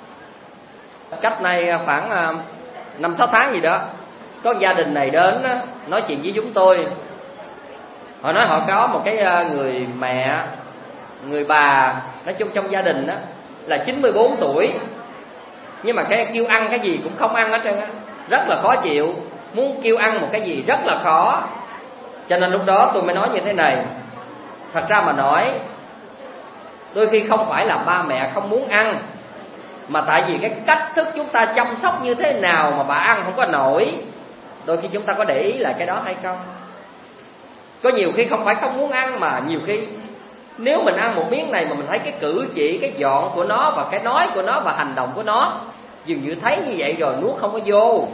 Cách này khoảng 5-6 tháng gì đó, có gia đình này đến nói chuyện với chúng tôi. Họ nói họ có một cái người mẹ, người bà, nói chung trong gia đình đó là 94 tuổi, nhưng mà cái kêu ăn cái gì cũng không ăn hết trơn á, rất là khó chịu. Muốn kêu ăn một cái gì rất là khó. Cho nên lúc đó tôi mới nói như thế này. Thật ra mà nói, đôi khi không phải là ba mẹ không muốn ăn, mà tại vì cái cách thức chúng ta chăm sóc như thế nào mà bà ăn không có nổi. Đôi khi chúng ta có để ý là cái đó hay không? Có nhiều khi không phải không muốn ăn, mà nhiều khi nếu mình ăn một miếng này mà mình thấy cái cử chỉ, cái dọn của nó và cái nói của nó và hành động của nó dường như thấy như vậy rồi nuốt không có vô.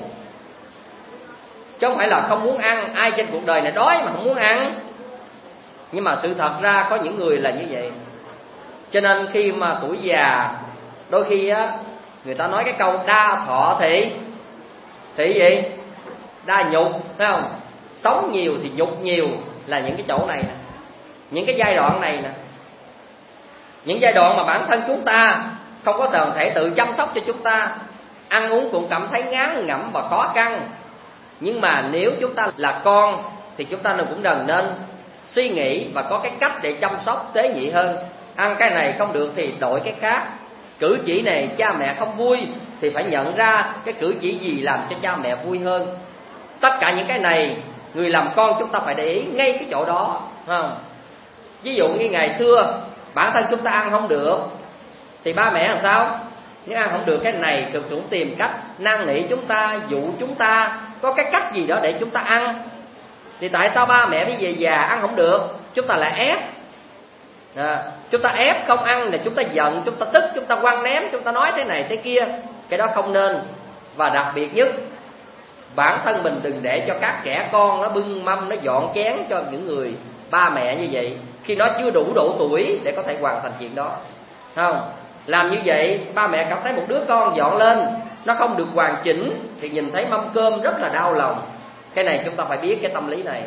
Chứ không phải là không muốn ăn. Ai trên cuộc đời này đói mà không muốn ăn. Nhưng mà sự thật ra có những người là như vậy. Cho nên khi mà tuổi già, đôi khi á, người ta nói cái câu đa thọ thị gì? Đa nhục, phải không? Sống nhiều thì nhục nhiều, là những cái chỗ này nè, những cái giai đoạn này nè. Những giai đoạn mà bản thân chúng ta không có thể tự chăm sóc cho chúng ta, ăn uống cũng cảm thấy ngán ngẩm và khó khăn. Nhưng mà nếu chúng ta là con thì chúng ta cũng nên suy nghĩ và có cái cách để chăm sóc tế nhị hơn. Ăn cái này không được thì đổi cái khác. Cử chỉ này cha mẹ không vui thì phải nhận ra cái cử chỉ gì làm cho cha mẹ vui hơn. Tất cả những cái này người làm con chúng ta phải để ý ngay cái chỗ đó, không? Ví dụ như ngày xưa bản thân chúng ta ăn không được thì ba mẹ làm sao? Nếu ăn không được cái này cũng tìm cách năn nỉ chúng ta, dụ chúng ta có cái cách gì đó để chúng ta ăn. Thì tại sao ba mẹ bây giờ già ăn không được, chúng ta lại ép? Chúng ta ép không ăn là chúng ta giận, chúng ta tức, chúng ta quăng ném, chúng ta nói thế này thế kia. Cái đó không nên. Và đặc biệt nhất, bản thân mình đừng để cho các trẻ con nó bưng mâm, nó dọn chén cho những người ba mẹ như vậy khi nó chưa đủ độ tuổi để có thể hoàn thành chuyện đó, không? Làm như vậy ba mẹ cảm thấy một đứa con dọn lên nó không được hoàn chỉnh thì nhìn thấy mâm cơm rất là đau lòng. Cái này chúng ta phải biết cái tâm lý này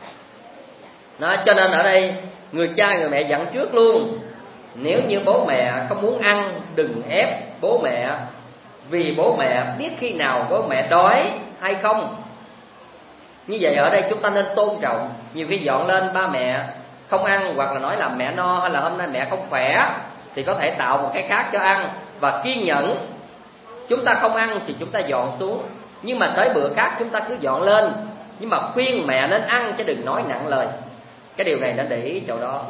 đó. Cho nên ở đây người cha người mẹ dặn trước luôn, nếu như bố mẹ không muốn ăn, đừng ép bố mẹ, vì bố mẹ biết khi nào bố mẹ đói hay không. Như vậy ở đây chúng ta nên tôn trọng. Nhiều khi dọn lên ba mẹ không ăn, hoặc là nói là mẹ no, hay là hôm nay mẹ không khỏe, thì có thể tạo một cái khác cho ăn và kiên nhẫn. Chúng ta không ăn thì chúng ta dọn xuống, nhưng mà tới bữa khác chúng ta cứ dọn lên. Nhưng mà khuyên mẹ nên ăn chứ đừng nói nặng lời. Cái điều này nên để ý chỗ đó.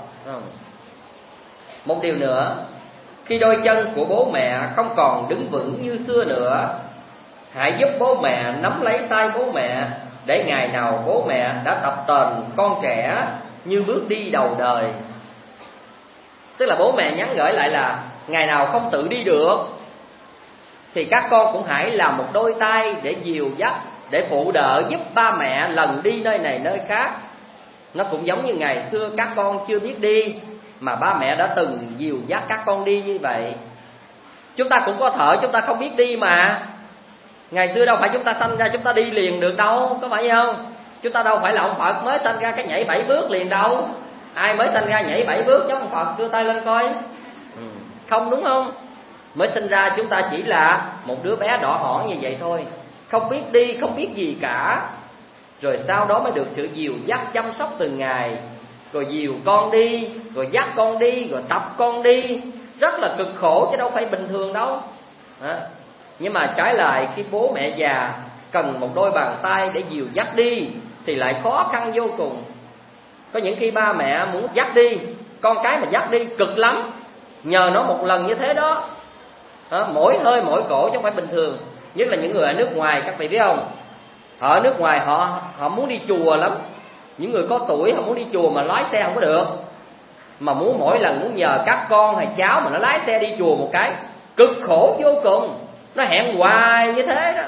Một điều nữa, khi đôi chân của bố mẹ không còn đứng vững như xưa nữa, hãy giúp bố mẹ nắm lấy tay bố mẹ để ngày nào bố mẹ đã tập tành con trẻ như bước đi đầu đời. Tức là bố mẹ nhắn gửi lại là ngày nào không tự đi được thì các con cũng hãy làm một đôi tay để dìu dắt, để phụ đỡ giúp ba mẹ lần đi nơi này nơi khác. Nó cũng giống như ngày xưa các con chưa biết đi mà ba mẹ đã từng dìu dắt các con đi như vậy. Chúng ta cũng có thở, chúng ta không biết đi mà. Ngày xưa đâu phải chúng ta sanh ra chúng ta đi liền được đâu, có phải không? Chúng ta đâu phải là ông Phật mới sanh ra cái nhảy 7 bước liền đâu. Ai mới sanh ra nhảy 7 bước giống ông Phật đưa tay lên coi? Không, đúng không? Mới sinh ra chúng ta chỉ là một đứa bé đỏ hỏn như vậy thôi, không biết đi, không biết gì cả. Rồi sau đó mới được sự dìu dắt chăm sóc từng ngày, rồi dìu con đi, rồi dắt con đi, rồi tập con đi. Rất là cực khổ chứ đâu phải bình thường đâu. Nhưng mà trái lại khi bố mẹ già cần một đôi bàn tay để dìu dắt đi thì lại khó khăn vô cùng. Có những khi ba mẹ muốn dắt đi, con cái mà dắt đi cực lắm. Nhờ nó một lần như thế đó, mỗi hơi mỗi cổ chứ không phải bình thường. Nhất là những người ở nước ngoài, các vị biết không? Ở nước ngoài họ muốn đi chùa lắm. Những người có tuổi họ muốn đi chùa mà lái xe không có được, mà mỗi lần muốn nhờ các con hay cháu mà nó lái xe đi chùa một cái, cực khổ vô cùng. Nó hẹn hoài như thế đó.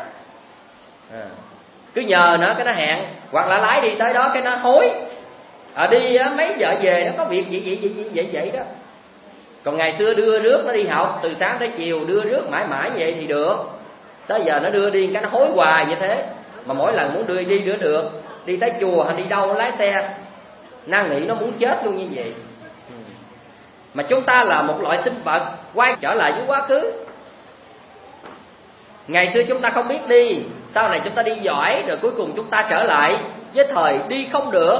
Cứ nhờ nữa cái nó hẹn, hoặc là lái đi tới đó cái nó hối. Đi mấy giờ về nó có việc gì vậy đó. Còn ngày xưa đưa rước nó đi học từ sáng tới chiều, đưa rước mãi mãi vậy thì được. Tới giờ nó đưa đi cái nó hối hoài như thế. Mà mỗi lần muốn đưa đi đưa được, đi tới chùa hay đi đâu nó lái xe, năn nỉ nó muốn chết luôn như vậy. Mà chúng ta là một loại sinh vật quay trở lại với quá khứ. Ngày xưa chúng ta không biết đi, sau này chúng ta đi giỏi, rồi cuối cùng chúng ta trở lại với thời đi không được.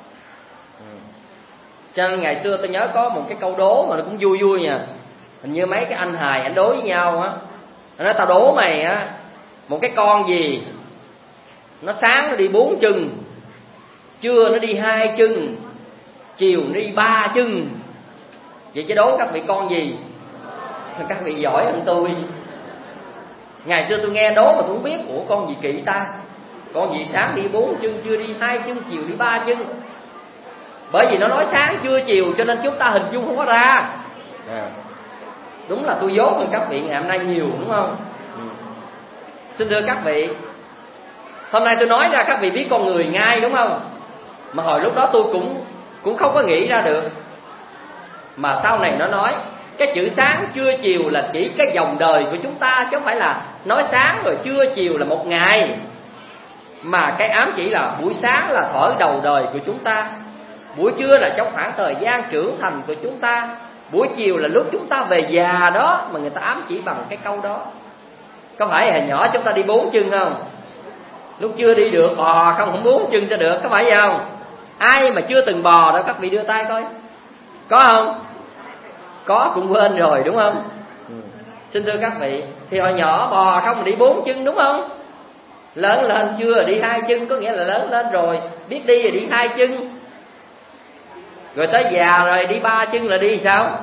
Cho nên ngày xưa tôi nhớ có một cái câu đố mà nó cũng vui vui nha. Hình như mấy cái anh hài ảnh đố với nhau á, nó nói tao đố mày á, một cái con gì nó sáng nó đi 4 chân, trưa nó đi 2 chân, chiều nó đi 3 chân. Vậy chứ đố các vị con gì? Các vị giỏi hơn tôi. Ngày xưa tôi nghe đố mà tôi không biết, ủa con gì kỳ ta? Con gì sáng đi 4 chân, trưa đi 2 chân, chiều đi 3 chân. Bởi vì nó nói sáng trưa chiều cho nên chúng ta hình dung không có ra. Đúng là tôi dốt hơn các vị ngày hôm nay nhiều, đúng không? Xin thưa các vị, hôm nay tôi nói ra các vị biết con người ngay, đúng không? Mà hồi lúc đó tôi cũng không có nghĩ ra được. Mà sau này nó nói cái chữ sáng trưa chiều là chỉ cái dòng đời của chúng ta, chứ không phải là nói sáng rồi trưa chiều là một ngày. Mà cái ám chỉ là buổi sáng là thuở đầu đời của chúng ta, buổi trưa là trong khoảng thời gian trưởng thành của chúng ta, buổi chiều là lúc chúng ta về già đó, mà người ta ám chỉ bằng cái câu đó. Có phải hồi nhỏ chúng ta đi 4 chân không? Lúc chưa đi được bò không 4 chân cho được, có phải vậy không? Ai mà chưa từng bò đó các vị đưa tay coi. Có không? Có cũng quên rồi, đúng không? Xin thưa các vị, thì hồi nhỏ bò không đi 4 chân, đúng không? Lớn lên chưa đi 2 chân, có nghĩa là lớn lên rồi, biết đi rồi đi 2 chân. Rồi tới già rồi đi 3 chân là đi sao?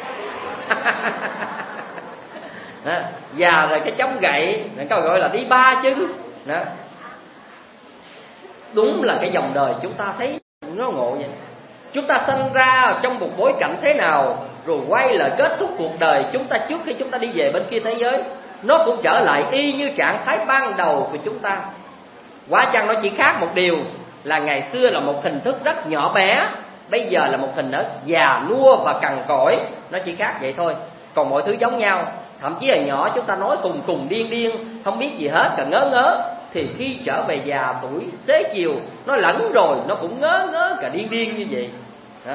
Đó, già rồi cái chống gậy, câu gọi là đi 3 chân. Đó. Đúng là cái dòng đời chúng ta thấy nó ngộ vậy. Chúng ta sinh ra trong một bối cảnh thế nào, rồi quay lại kết thúc cuộc đời chúng ta trước khi chúng ta đi về bên kia thế giới, nó cũng trở lại y như trạng thái ban đầu của chúng ta. Quả chăng nó chỉ khác một điều là ngày xưa là một hình thức rất nhỏ bé, bây giờ là một hình thức già nua và cằn cỗi. Nó chỉ khác vậy thôi, còn mọi thứ giống nhau. Thậm chí là nhỏ chúng ta nói cùng điên, không biết gì hết cả ngớ, thì khi trở về già tuổi xế chiều, nó lẫn rồi nó cũng ngớ cả điên như vậy đó.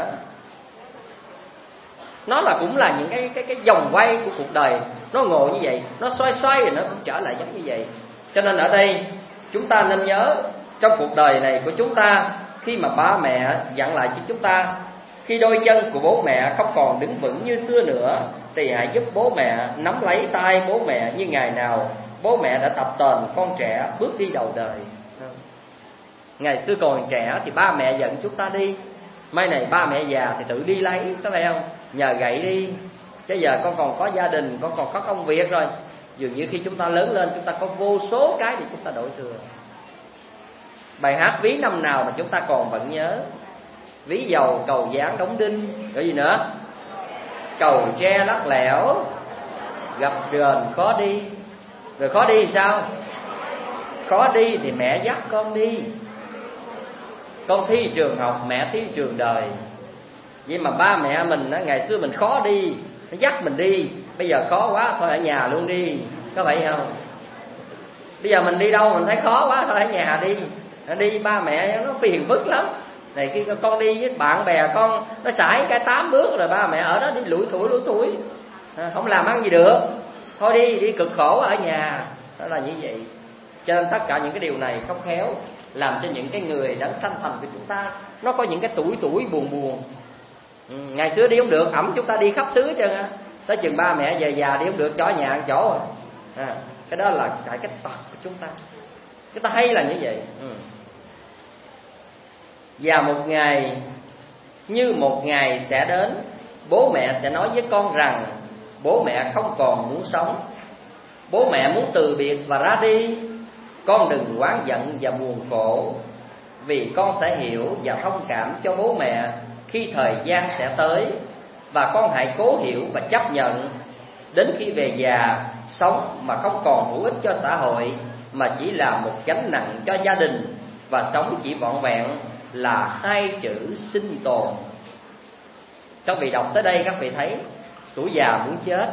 Nó là cũng là những cái vòng quay của cuộc đời, nó ngộ như vậy, nó xoay rồi nó cũng trở lại giống như vậy. Cho nên ở đây chúng ta nên nhớ, trong cuộc đời này của chúng ta, khi mà ba mẹ dặn lại cho chúng ta, khi đôi chân của bố mẹ không còn đứng vững như xưa nữa, thì hãy giúp bố mẹ nắm lấy tay bố mẹ như ngày nào bố mẹ đã tập tành con trẻ bước đi đầu đời. Ngày xưa còn trẻ thì ba mẹ dẫn chúng ta đi, mai này ba mẹ già thì tự đi lấy, có phải không? Nhờ gậy đi. Chứ giờ con còn có gia đình, con còn có công việc rồi, dường như khi chúng ta lớn lên chúng ta có vô số cái để chúng ta đổi thừa. Bài hát ví năm nào mà chúng ta còn vẫn nhớ? Ví dầu cầu dáng đóng đinh, rồi gì nữa? Cầu tre lắc lẻo, gặp rền khó đi. Rồi khó đi thì sao? Khó đi thì mẹ dắt con đi. Con thi trường học, mẹ thi trường đời. Vậy mà ba mẹ mình ngày xưa mình khó đi, nó dắt mình đi. Bây giờ khó quá, thôi ở nhà luôn đi. Có phải không? Bây giờ mình đi đâu mình thấy khó quá, thôi ở nhà đi. Đi ba mẹ nó phiền phức lắm. Này khi con đi với bạn bè con, nó sải cái 8 bước rồi ba mẹ ở đó đi lủi thủi, không làm ăn gì được. Thôi đi cực khổ ở nhà. Đó là như vậy. Cho nên tất cả những cái điều này không khéo làm cho những cái người đã sanh thành của chúng ta nó có những cái tuổi buồn. Ngày xưa đi không được, ẵm chúng ta đi khắp xứ trơn á. Tới chừng ba mẹ về già đi không được, cho nhà ăn chỗ rồi. Cái đó là cái tật của chúng ta. Chúng ta hay là như vậy. Và một ngày như một ngày sẽ đến, bố mẹ sẽ nói với con rằng bố mẹ không còn muốn sống. Bố mẹ muốn từ biệt và ra đi. Con đừng oán giận và buồn khổ, vì con sẽ hiểu và thông cảm cho bố mẹ khi thời gian sẽ tới. Và con hãy cố hiểu và chấp nhận. Đến khi về già, sống mà không còn hữu ích cho xã hội, mà chỉ là một gánh nặng cho gia đình, và sống chỉ vỏn vẹn là 2 chữ sinh tồn. Các vị đọc tới đây các vị thấy tuổi già muốn chết.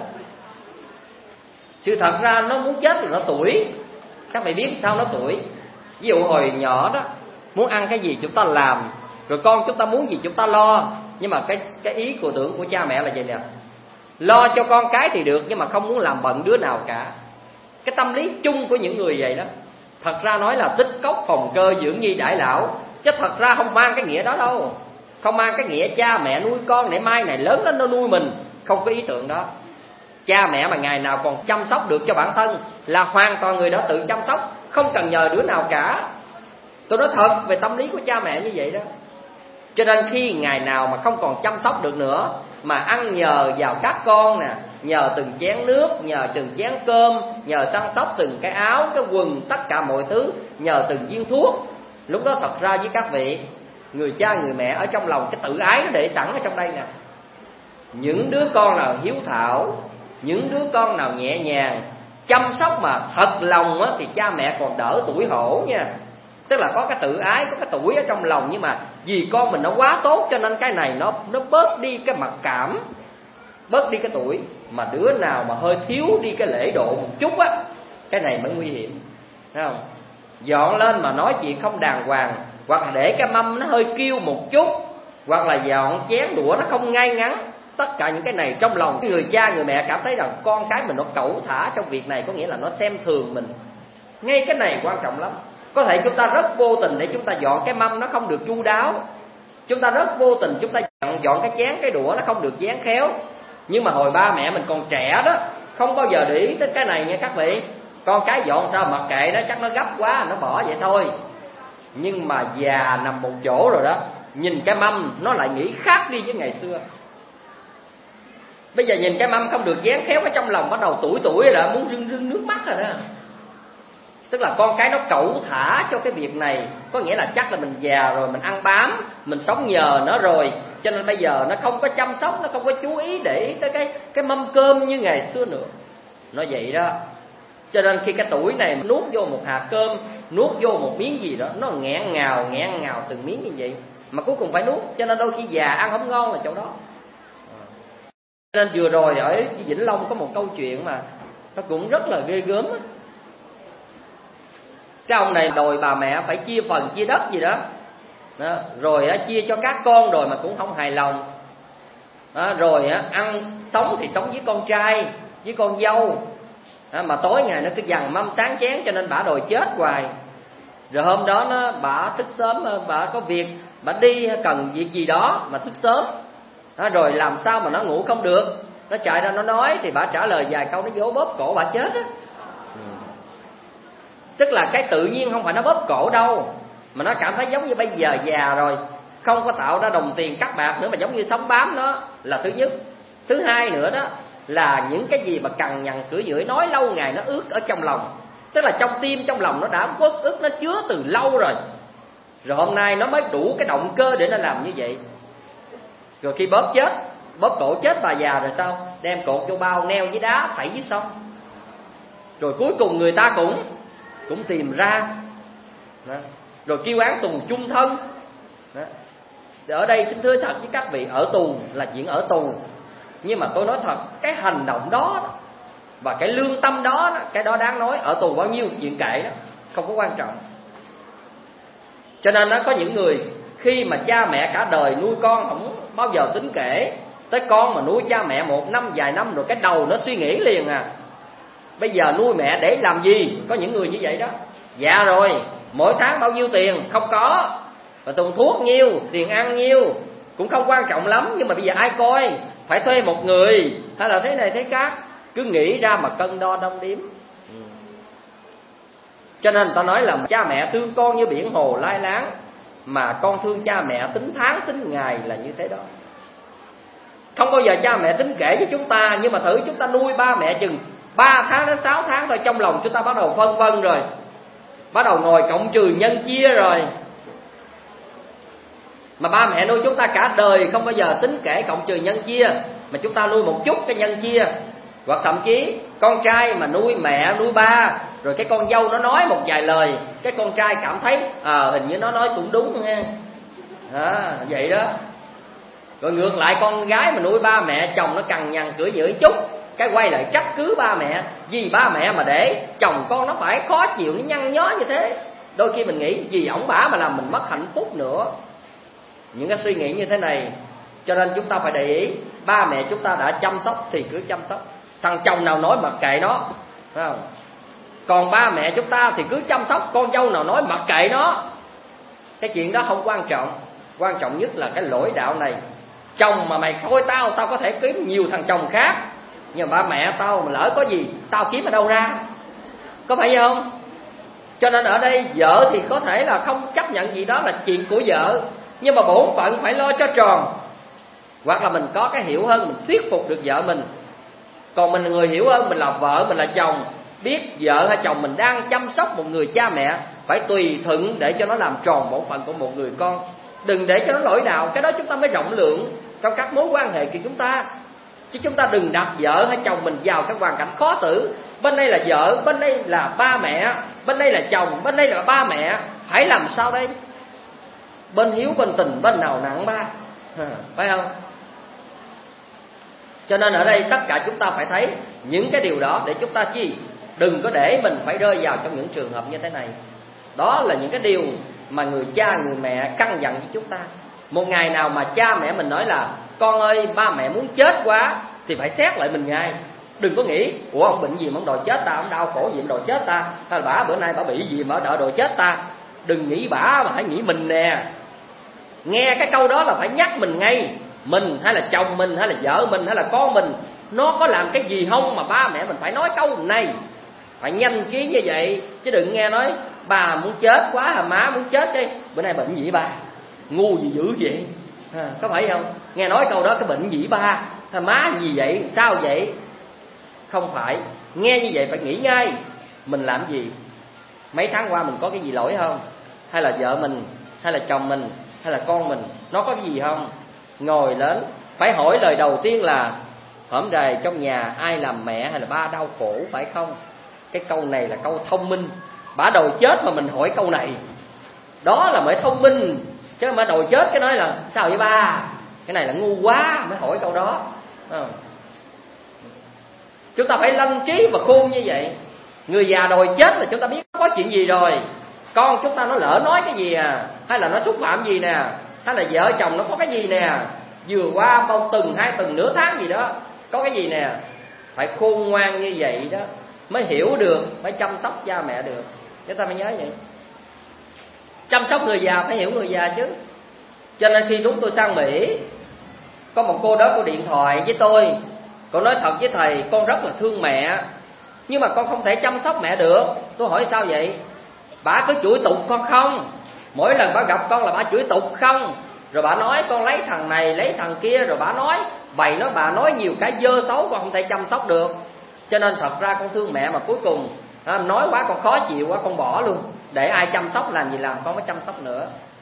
Sự thật ra nó muốn chết rồi nó tuổi. Các vị biết sao nó tuổi? Ví dụ hồi nhỏ đó, muốn ăn cái gì chúng ta làm, rồi con chúng ta muốn gì chúng ta lo. Nhưng mà cái ý của tưởng của cha mẹ là vậy nè: lo cho con cái thì được, nhưng mà không muốn làm bận đứa nào cả. Cái tâm lý chung của những người vậy đó. Thật ra nói là tích cốc phòng cơ dưỡng nhi đãi lão, chứ thật ra không mang cái nghĩa đó đâu. Không mang cái nghĩa cha mẹ nuôi con để mai này lớn lên nó nuôi mình. Không có ý tưởng đó. Cha mẹ mà ngày nào còn chăm sóc được cho bản thân là hoàn toàn người đó tự chăm sóc, không cần nhờ đứa nào cả. Tôi nói thật về tâm lý của cha mẹ như vậy đó. Cho nên khi ngày nào mà không còn chăm sóc được nữa, mà ăn nhờ vào các con nè, nhờ từng chén nước, nhờ từng chén cơm, nhờ săn sóc từng cái áo, cái quần, tất cả mọi thứ, nhờ từng viên thuốc. Lúc đó thật ra với các vị, người cha người mẹ ở trong lòng cái tự ái nó để sẵn ở trong đây nè. Những đứa con nào hiếu thảo, những đứa con nào nhẹ nhàng, chăm sóc mà thật lòng á, thì cha mẹ còn đỡ tủi hổ nha. Tức là có cái tự ái, có cái tủi ở trong lòng, nhưng mà vì con mình nó quá tốt cho nên cái này nó bớt đi cái mặc cảm, bớt đi cái tuổi. Mà đứa nào mà hơi thiếu đi cái lễ độ một chút á, cái này mới nguy hiểm, thấy không? Dọn lên mà nói chuyện không đàng hoàng, hoặc là để cái mâm nó hơi kêu một chút, hoặc là dọn chén đũa nó không ngay ngắn. Tất cả những cái này trong lòng người cha người mẹ cảm thấy rằng con cái mình nó cẩu thả trong việc này, có nghĩa là nó xem thường mình. Ngay cái này quan trọng lắm. Có thể chúng ta rất vô tình để chúng ta dọn cái mâm nó không được chu đáo, chúng ta rất vô tình chúng ta dọn cái chén cái đũa nó không được dán khéo. Nhưng mà hồi ba mẹ mình còn trẻ đó, không bao giờ để ý tới cái này nha các vị. Con cái dọn sao mặc kệ nó, chắc nó gấp quá nó bỏ vậy thôi. Nhưng mà già nằm một chỗ rồi đó, nhìn cái mâm nó lại nghĩ khác đi với ngày xưa. Bây giờ nhìn cái mâm không được dán khéo, cái trong lòng bắt đầu tuổi rồi đó, muốn rưng nước mắt rồi đó. Tức là con cái nó cẩu thả cho cái việc này. Có nghĩa là chắc là mình già rồi, mình ăn bám, mình sống nhờ nó rồi, cho nên bây giờ nó không có chăm sóc, nó không có chú ý để ý tới cái mâm cơm như ngày xưa nữa. Nó vậy đó. Cho nên khi cái tuổi này nuốt vô một hạt cơm, nuốt vô một miếng gì đó, nó nghẹn ngào từng miếng như vậy, mà cuối cùng phải nuốt. Cho nên đôi khi già ăn không ngon là chỗ đó. Cho nên vừa rồi ở Vĩnh Long có một câu chuyện mà nó cũng rất là ghê gớm. Cái ông này đòi bà mẹ phải chia phần chia đất gì đó, rồi chia cho các con rồi mà cũng không hài lòng. Rồi ăn sống thì sống với con trai, với con dâu, mà tối ngày nó cứ dằn mâm sáng chén, cho nên bả đòi chết hoài. Rồi hôm đó bả thức sớm, bả có việc, bả đi cần việc gì đó mà thức sớm. Rồi làm sao mà nó ngủ không được, nó chạy ra nó nói, thì bả trả lời vài câu, nó vỗ bóp cổ bả chết á. Tức là cái tự nhiên không phải nó bóp cổ đâu, mà nó cảm thấy giống như bây giờ già rồi, không có tạo ra đồng tiền cắt bạc nữa, mà giống như sống bám nó là thứ nhất. Thứ hai nữa đó là những cái gì mà cằn nhằn cửa dưỡi nói lâu ngày nó ướt ở trong lòng. Tức là trong tim trong lòng nó đã uất ức, nó chứa từ lâu rồi. Rồi hôm nay nó mới đủ cái động cơ để nó làm như vậy. Rồi khi bóp cổ chết bà già rồi sao? Đem cột vô bao, neo với đá, thảy dưới sông. Rồi cuối cùng người ta cũng tìm ra. Đó. Rồi kêu án tù chung thân. Đó. Ở đây xin thưa thật với các vị, ở tù là chuyện ở tù. Nhưng mà tôi nói thật, cái hành động đó và cái lương tâm đó, cái đó đáng nói. Ở tù bao nhiêu chuyện kệ đó, không có quan trọng. Cho nên nó có những người khi mà cha mẹ cả đời nuôi con không bao giờ tính kể, tới con mà nuôi cha mẹ 1 năm, vài năm rồi cái đầu nó suy nghĩ liền à, bây giờ nuôi mẹ để làm gì? Có những người như vậy đó. Dạ rồi, mỗi tháng bao nhiêu tiền? Không có. Và tiền thuốc nhiêu, tiền ăn nhiêu, cũng không quan trọng lắm. Nhưng mà bây giờ ai coi? Phải thuê một người, hay là thế này thế khác. Cứ nghĩ ra mà cân đo đong đếm. Cho nên người ta nói là cha mẹ thương con như biển hồ lai láng, mà con thương cha mẹ tính tháng tính ngày là như thế đó. Không bao giờ cha mẹ tính kể với chúng ta. Nhưng mà thử chúng ta nuôi ba mẹ chừng 3 tháng đến 6 tháng thôi, trong lòng chúng ta bắt đầu phân vân rồi, bắt đầu ngồi cộng trừ nhân chia rồi. Mà ba mẹ nuôi chúng ta cả đời không bao giờ tính kể cộng trừ nhân chia, mà chúng ta nuôi một chút cái nhân chia. Hoặc thậm chí con trai mà nuôi mẹ nuôi ba, rồi cái con dâu nó nói một vài lời, cái con trai cảm thấy hình như nó nói cũng đúng ha, vậy đó. Rồi ngược lại con gái mà nuôi ba mẹ, chồng nó cằn nhằn cưỡi nhửi chút, cái quay lại trách cứ ba mẹ. Vì ba mẹ mà để chồng con nó phải khó chịu, nó nhăn nhó như thế. Đôi khi mình nghĩ vì ổng bả mà làm mình mất hạnh phúc nữa. Những cái suy nghĩ như thế này. Cho nên chúng ta phải để ý, ba mẹ chúng ta đã chăm sóc thì cứ chăm sóc. Thằng chồng nào nói mặc kệ nó, phải không? Còn ba mẹ chúng ta thì cứ chăm sóc. Con dâu nào nói mặc kệ nó. Cái chuyện đó không quan trọng. Quan trọng nhất là cái lỗi đạo này. Chồng mà mày thôi tao có thể kiếm nhiều thằng chồng khác, nhưng mà ba mẹ tao mà lỡ có gì tao kiếm ở đâu ra? Có phải vậy không? Cho nên ở đây vợ thì có thể là không chấp nhận gì đó là chuyện của vợ, nhưng mà bổn phận phải lo cho tròn. Hoặc là mình có cái hiểu hơn, mình thuyết phục được vợ mình. Còn mình là người hiểu hơn, mình là vợ, mình là chồng, biết vợ hay chồng mình đang chăm sóc một người cha mẹ, phải tùy thuận để cho nó làm tròn bổn phận của một người con. Đừng để cho nó lỗi đạo. Cái đó chúng ta mới rộng lượng trong các mối quan hệ của chúng ta. Chứ chúng ta đừng đặt vợ hay chồng mình vào cái hoàn cảnh khó xử. Bên đây là vợ, bên đây là ba mẹ, bên đây là chồng, bên đây là ba mẹ. Phải làm sao đây? Bên hiếu, bên tình, bên nào nặng ba, phải không? Cho nên ở đây tất cả chúng ta phải thấy những cái điều đó để chúng ta chi? Đừng có để mình phải rơi vào trong những trường hợp như thế này. Đó là những cái điều mà người cha, người mẹ căn dặn với chúng ta. Một ngày nào mà cha mẹ mình nói là con ơi ba mẹ muốn chết quá, thì phải xét lại mình ngay. Đừng có nghĩ ủa ông bệnh gì mà ông đòi chết ta, ông đau khổ gì mà đòi chết ta, hay là bả bữa nay bả bị gì mà đòi chết ta. Đừng nghĩ bả mà hãy nghĩ mình nè. Nghe cái câu đó là phải nhắc mình ngay. Mình hay là chồng mình hay là vợ mình hay là con mình, nó có làm cái gì không mà ba mẹ mình phải nói câu này. Phải nhanh trí như vậy. Chứ đừng nghe nói bà muốn chết quá hả, má muốn chết đi, bữa nay bệnh gì ba, ngu gì dữ vậy, có phải không? Nghe nói câu đó cái bệnh gì ba, hay má gì vậy, sao vậy? Không phải. Nghe như vậy phải nghĩ ngay mình làm gì, mấy tháng qua mình có cái gì lỗi không, hay là vợ mình, hay là chồng mình, hay là con mình nó có cái gì không. Ngồi lên phải hỏi lời đầu tiên là hổm rày trong nhà ai làm mẹ hay là ba đau khổ, phải không? Cái câu này là câu thông minh. Bả đòi chết mà mình hỏi câu này, đó là mới thông minh. Chứ mà đòi chết cái nói là sao vậy ba, cái này là ngu quá mới hỏi câu đó. Chúng ta phải lanh trí và khôn như vậy. Người già đòi chết là chúng ta biết có chuyện gì rồi. Con chúng ta nó lỡ nói cái gì hay là nó xúc phạm gì nè, hay là vợ chồng nó có cái gì nè, vừa qua bao tuần, 2 tuần, nửa tháng gì đó, có cái gì nè. Phải khôn ngoan như vậy đó mới hiểu được, phải chăm sóc cha mẹ được. Chúng ta phải nhớ vậy. Chăm sóc người già phải hiểu người già chứ. Cho nên khi chúng tôi sang Mỹ, có một cô đó cô điện thoại với tôi. Cô nói thật với thầy, con rất là thương mẹ, nhưng mà con không thể chăm sóc mẹ được. Tôi hỏi sao vậy? Bà cứ chửi tục con không. Mỗi lần bà gặp con là bà chửi tục không. Rồi bà nói con lấy thằng này lấy thằng kia. Rồi bà nói bày nói bà nói nhiều cái dơ xấu, con không thể chăm sóc được. Cho nên thật ra con thương mẹ, mà cuối cùng nói quá con khó chịu quá, con bỏ luôn. Để ai chăm sóc làm gì làm, con mới chăm sóc nữa.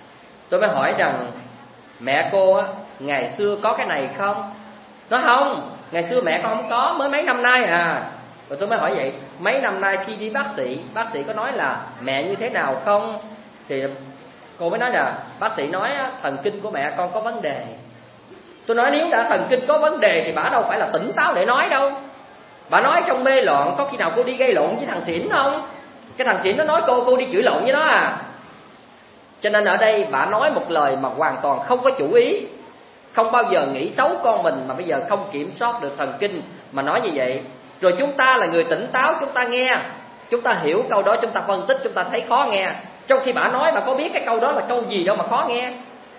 Tôi mới hỏi rằng mẹ cô á, ngày xưa có cái này không? Nói không, ngày xưa mẹ con không có, mới mấy năm nay à. Rồi tôi mới hỏi vậy, mấy năm nay khi đi bác sĩ có nói là mẹ như thế nào không? Thì cô mới nói là bác sĩ nói thần kinh của mẹ con có vấn đề. Tôi nói nếu đã thần kinh có vấn đề thì bà đâu phải là tỉnh táo để nói đâu. Bà nói trong mê loạn, có khi nào cô đi gây lộn với thằng Xỉn không? Cái thằng Xỉn nó nói cô đi chửi lộn với nó à. Cho nên ở đây bà nói một lời mà hoàn toàn không có chủ ý, không bao giờ nghĩ xấu con mình, mà bây giờ không kiểm soát được thần kinh mà nói như vậy. Rồi chúng ta là người tỉnh táo, chúng ta nghe, chúng ta hiểu câu đó, chúng ta phân tích, chúng ta thấy khó nghe. Trong khi bà nói, bà có biết cái câu đó là câu gì đâu mà khó nghe.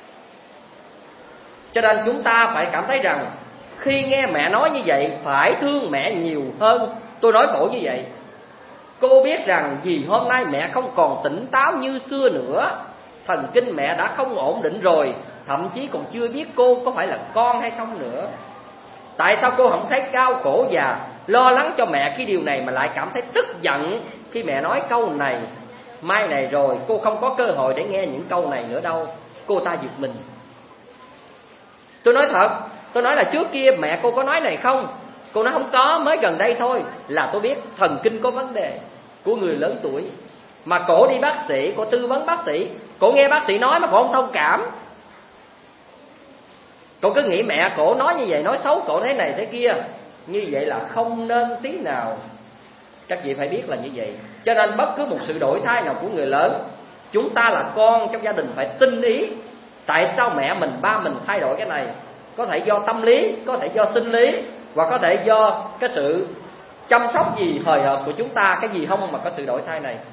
Cho nên chúng ta phải cảm thấy rằng khi nghe mẹ nói như vậy phải thương mẹ nhiều hơn. Tôi nói cổ như vậy. Cô biết rằng vì hôm nay mẹ không còn tỉnh táo như xưa nữa, thần kinh mẹ đã không ổn định rồi, thậm chí còn chưa biết cô có phải là con hay không nữa. Tại sao cô không thấy đau khổ và lo lắng cho mẹ cái điều này, mà lại cảm thấy tức giận khi mẹ nói câu này? Mai này rồi cô không có cơ hội để nghe những câu này nữa đâu. Cô ta giật mình. Tôi nói thật, tôi nói là trước kia mẹ cô có nói này không? Cô nói không có, mới gần đây thôi. Là tôi biết thần kinh có vấn đề của người lớn tuổi. Mà cổ đi bác sĩ, cổ tư vấn bác sĩ, cổ nghe bác sĩ nói mà cổ không thông cảm. Cổ cứ nghĩ mẹ cổ nói như vậy, nói xấu cổ thế này thế kia. Như vậy là không nên tí nào. Các vị phải biết là như vậy. Cho nên bất cứ một sự đổi thay nào của người lớn, chúng ta là con trong gia đình phải tinh ý. Tại sao mẹ mình, ba mình thay đổi cái này? Có thể do tâm lý, có thể do sinh lý, hoặc có thể do cái sự chăm sóc gì hời hợt của chúng ta, cái gì không mà có sự đổi thay này.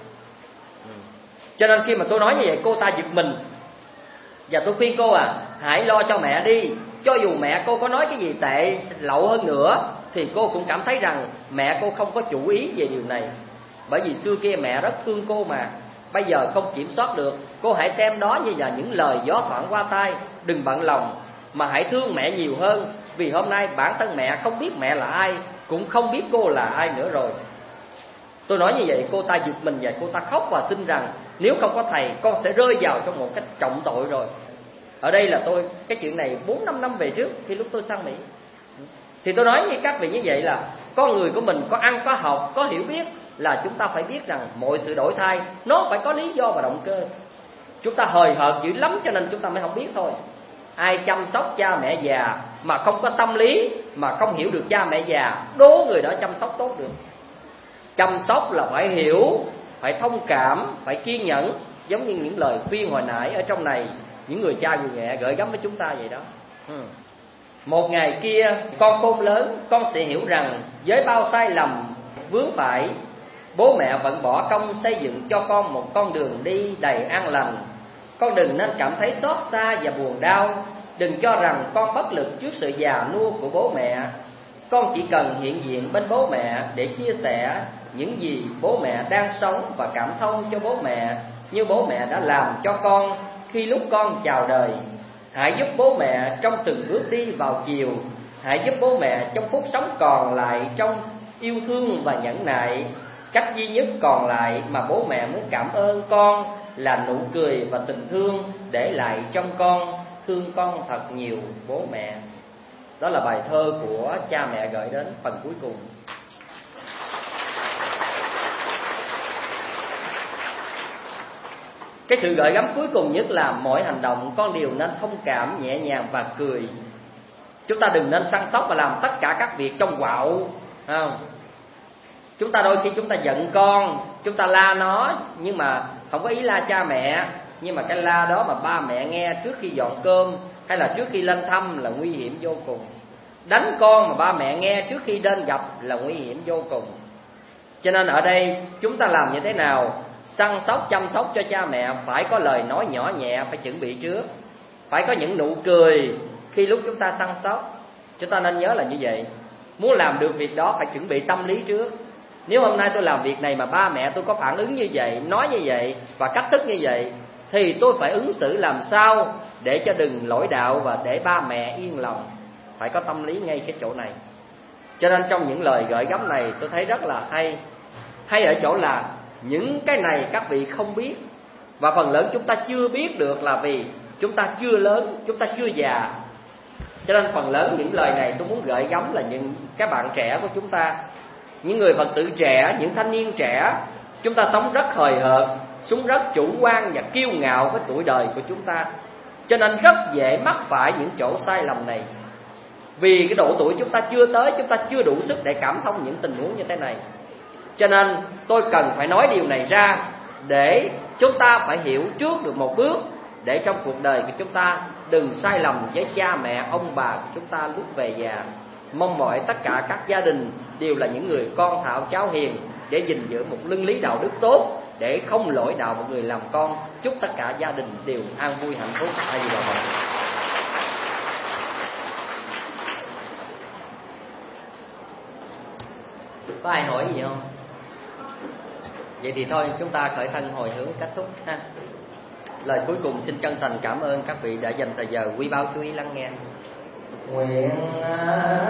Cho nên khi mà tôi nói như vậy, cô ta giật mình. Và tôi khuyên cô hãy lo cho mẹ đi. Cho dù mẹ cô có nói cái gì tệ lậu hơn nữa thì cô cũng cảm thấy rằng mẹ cô không có chủ ý về điều này. Bởi vì xưa kia mẹ rất thương cô mà, bây giờ không kiểm soát được. Cô hãy xem đó như là những lời gió thoảng qua tai, đừng bận lòng, mà hãy thương mẹ nhiều hơn. Vì hôm nay bản thân mẹ không biết mẹ là ai, cũng không biết cô là ai nữa rồi. Tôi nói như vậy, cô ta giật mình và cô ta khóc và xin rằng nếu không có thầy, con sẽ rơi vào trong một cách trọng tội rồi. Ở đây là cái chuyện này 4-5 năm về trước, khi lúc tôi sang Mỹ. Thì tôi nói với các vị như vậy là con người của mình có ăn, có học, có hiểu biết, là chúng ta phải biết rằng mọi sự đổi thay nó phải có lý do và động cơ. Chúng ta hời hợt dữ lắm cho nên chúng ta mới không biết thôi. Ai chăm sóc cha mẹ già mà không có tâm lý, mà không hiểu được cha mẹ già, đố người đó chăm sóc tốt được. Chăm sóc là phải hiểu, phải thông cảm, phải kiên nhẫn. Giống như những lời khuyên hồi nãy ở trong này, những người cha người mẹ gửi gắm với chúng ta vậy đó. Một ngày kia con khôn lớn, con sẽ hiểu rằng với bao sai lầm vướng phải, bố mẹ vẫn bỏ công xây dựng cho con một con đường đi đầy an lành. Con đừng nên cảm thấy xót xa và buồn đau. Đừng cho rằng con bất lực trước sự già nua của bố mẹ. Con chỉ cần hiện diện bên bố mẹ để chia sẻ những gì bố mẹ đang sống và cảm thông cho bố mẹ, như bố mẹ đã làm cho con khi lúc con chào đời. Hãy giúp bố mẹ trong từng bước đi vào chiều. Hãy giúp bố mẹ trong phút sống còn lại trong yêu thương và nhẫn nại. Cách duy nhất còn lại mà bố mẹ muốn cảm ơn con là nụ cười và tình thương để lại trong con. Thương con thật nhiều bố mẹ. Đó là bài thơ của cha mẹ gửi đến phần cuối cùng. Cái sự gợi gắm cuối cùng nhất là mọi hành động con đều nên thông cảm, nhẹ nhàng và cười. Chúng ta đừng nên săn sóc và làm tất cả các việc trong quạo, không? Chúng ta đôi khi chúng ta giận con, chúng ta la nó, nhưng mà không có ý la cha mẹ. Nhưng mà cái la đó mà ba mẹ nghe trước khi dọn cơm hay là trước khi lên thăm là nguy hiểm vô cùng. Đánh con mà ba mẹ nghe trước khi đến gặp là nguy hiểm vô cùng. Cho nên ở đây chúng ta làm như thế nào? Săn sóc, chăm sóc cho cha mẹ phải có lời nói nhỏ nhẹ, phải chuẩn bị trước. Phải có những nụ cười khi lúc chúng ta săn sóc. Chúng ta nên nhớ là như vậy. Muốn làm được việc đó phải chuẩn bị tâm lý trước. Nếu hôm nay tôi làm việc này mà ba mẹ tôi có phản ứng như vậy, nói như vậy và cách thức như vậy, thì tôi phải ứng xử làm sao để cho đừng lỗi đạo và để ba mẹ yên lòng. Phải có tâm lý ngay cái chỗ này. Cho nên trong những lời gợi gắm này tôi thấy rất là hay. Hay ở chỗ là những cái này các vị không biết, và phần lớn chúng ta chưa biết được là vì chúng ta chưa lớn, chúng ta chưa già. Cho nên phần lớn những lời này tôi muốn gửi gắm là những các bạn trẻ của chúng ta, những người Phật tử trẻ, những thanh niên trẻ. Chúng ta sống rất hời hợt, sống rất chủ quan và kiêu ngạo với tuổi đời của chúng ta, cho nên rất dễ mắc phải những chỗ sai lầm này. Vì cái độ tuổi chúng ta chưa tới, chúng ta chưa đủ sức để cảm thông những tình huống như thế này. Cho nên tôi cần phải nói điều này ra để chúng ta phải hiểu trước được một bước, để trong cuộc đời của chúng ta đừng sai lầm với cha mẹ, ông bà của chúng ta lúc về già. Mong mỏi tất cả các gia đình đều là những người con thạo cháu hiền, để gìn giữ một luân lý đạo đức tốt, để không lỗi đạo một người làm con. Chúc tất cả gia đình đều an vui hạnh phúc. A Di Đà Phật. Có ai hỏi gì không? Vậy thì thôi, chúng ta khởi thân hồi hướng kết thúc ha. Lời cuối cùng xin chân thành cảm ơn các vị đã dành thời giờ quý báu chú ý lắng nghe. Nguyện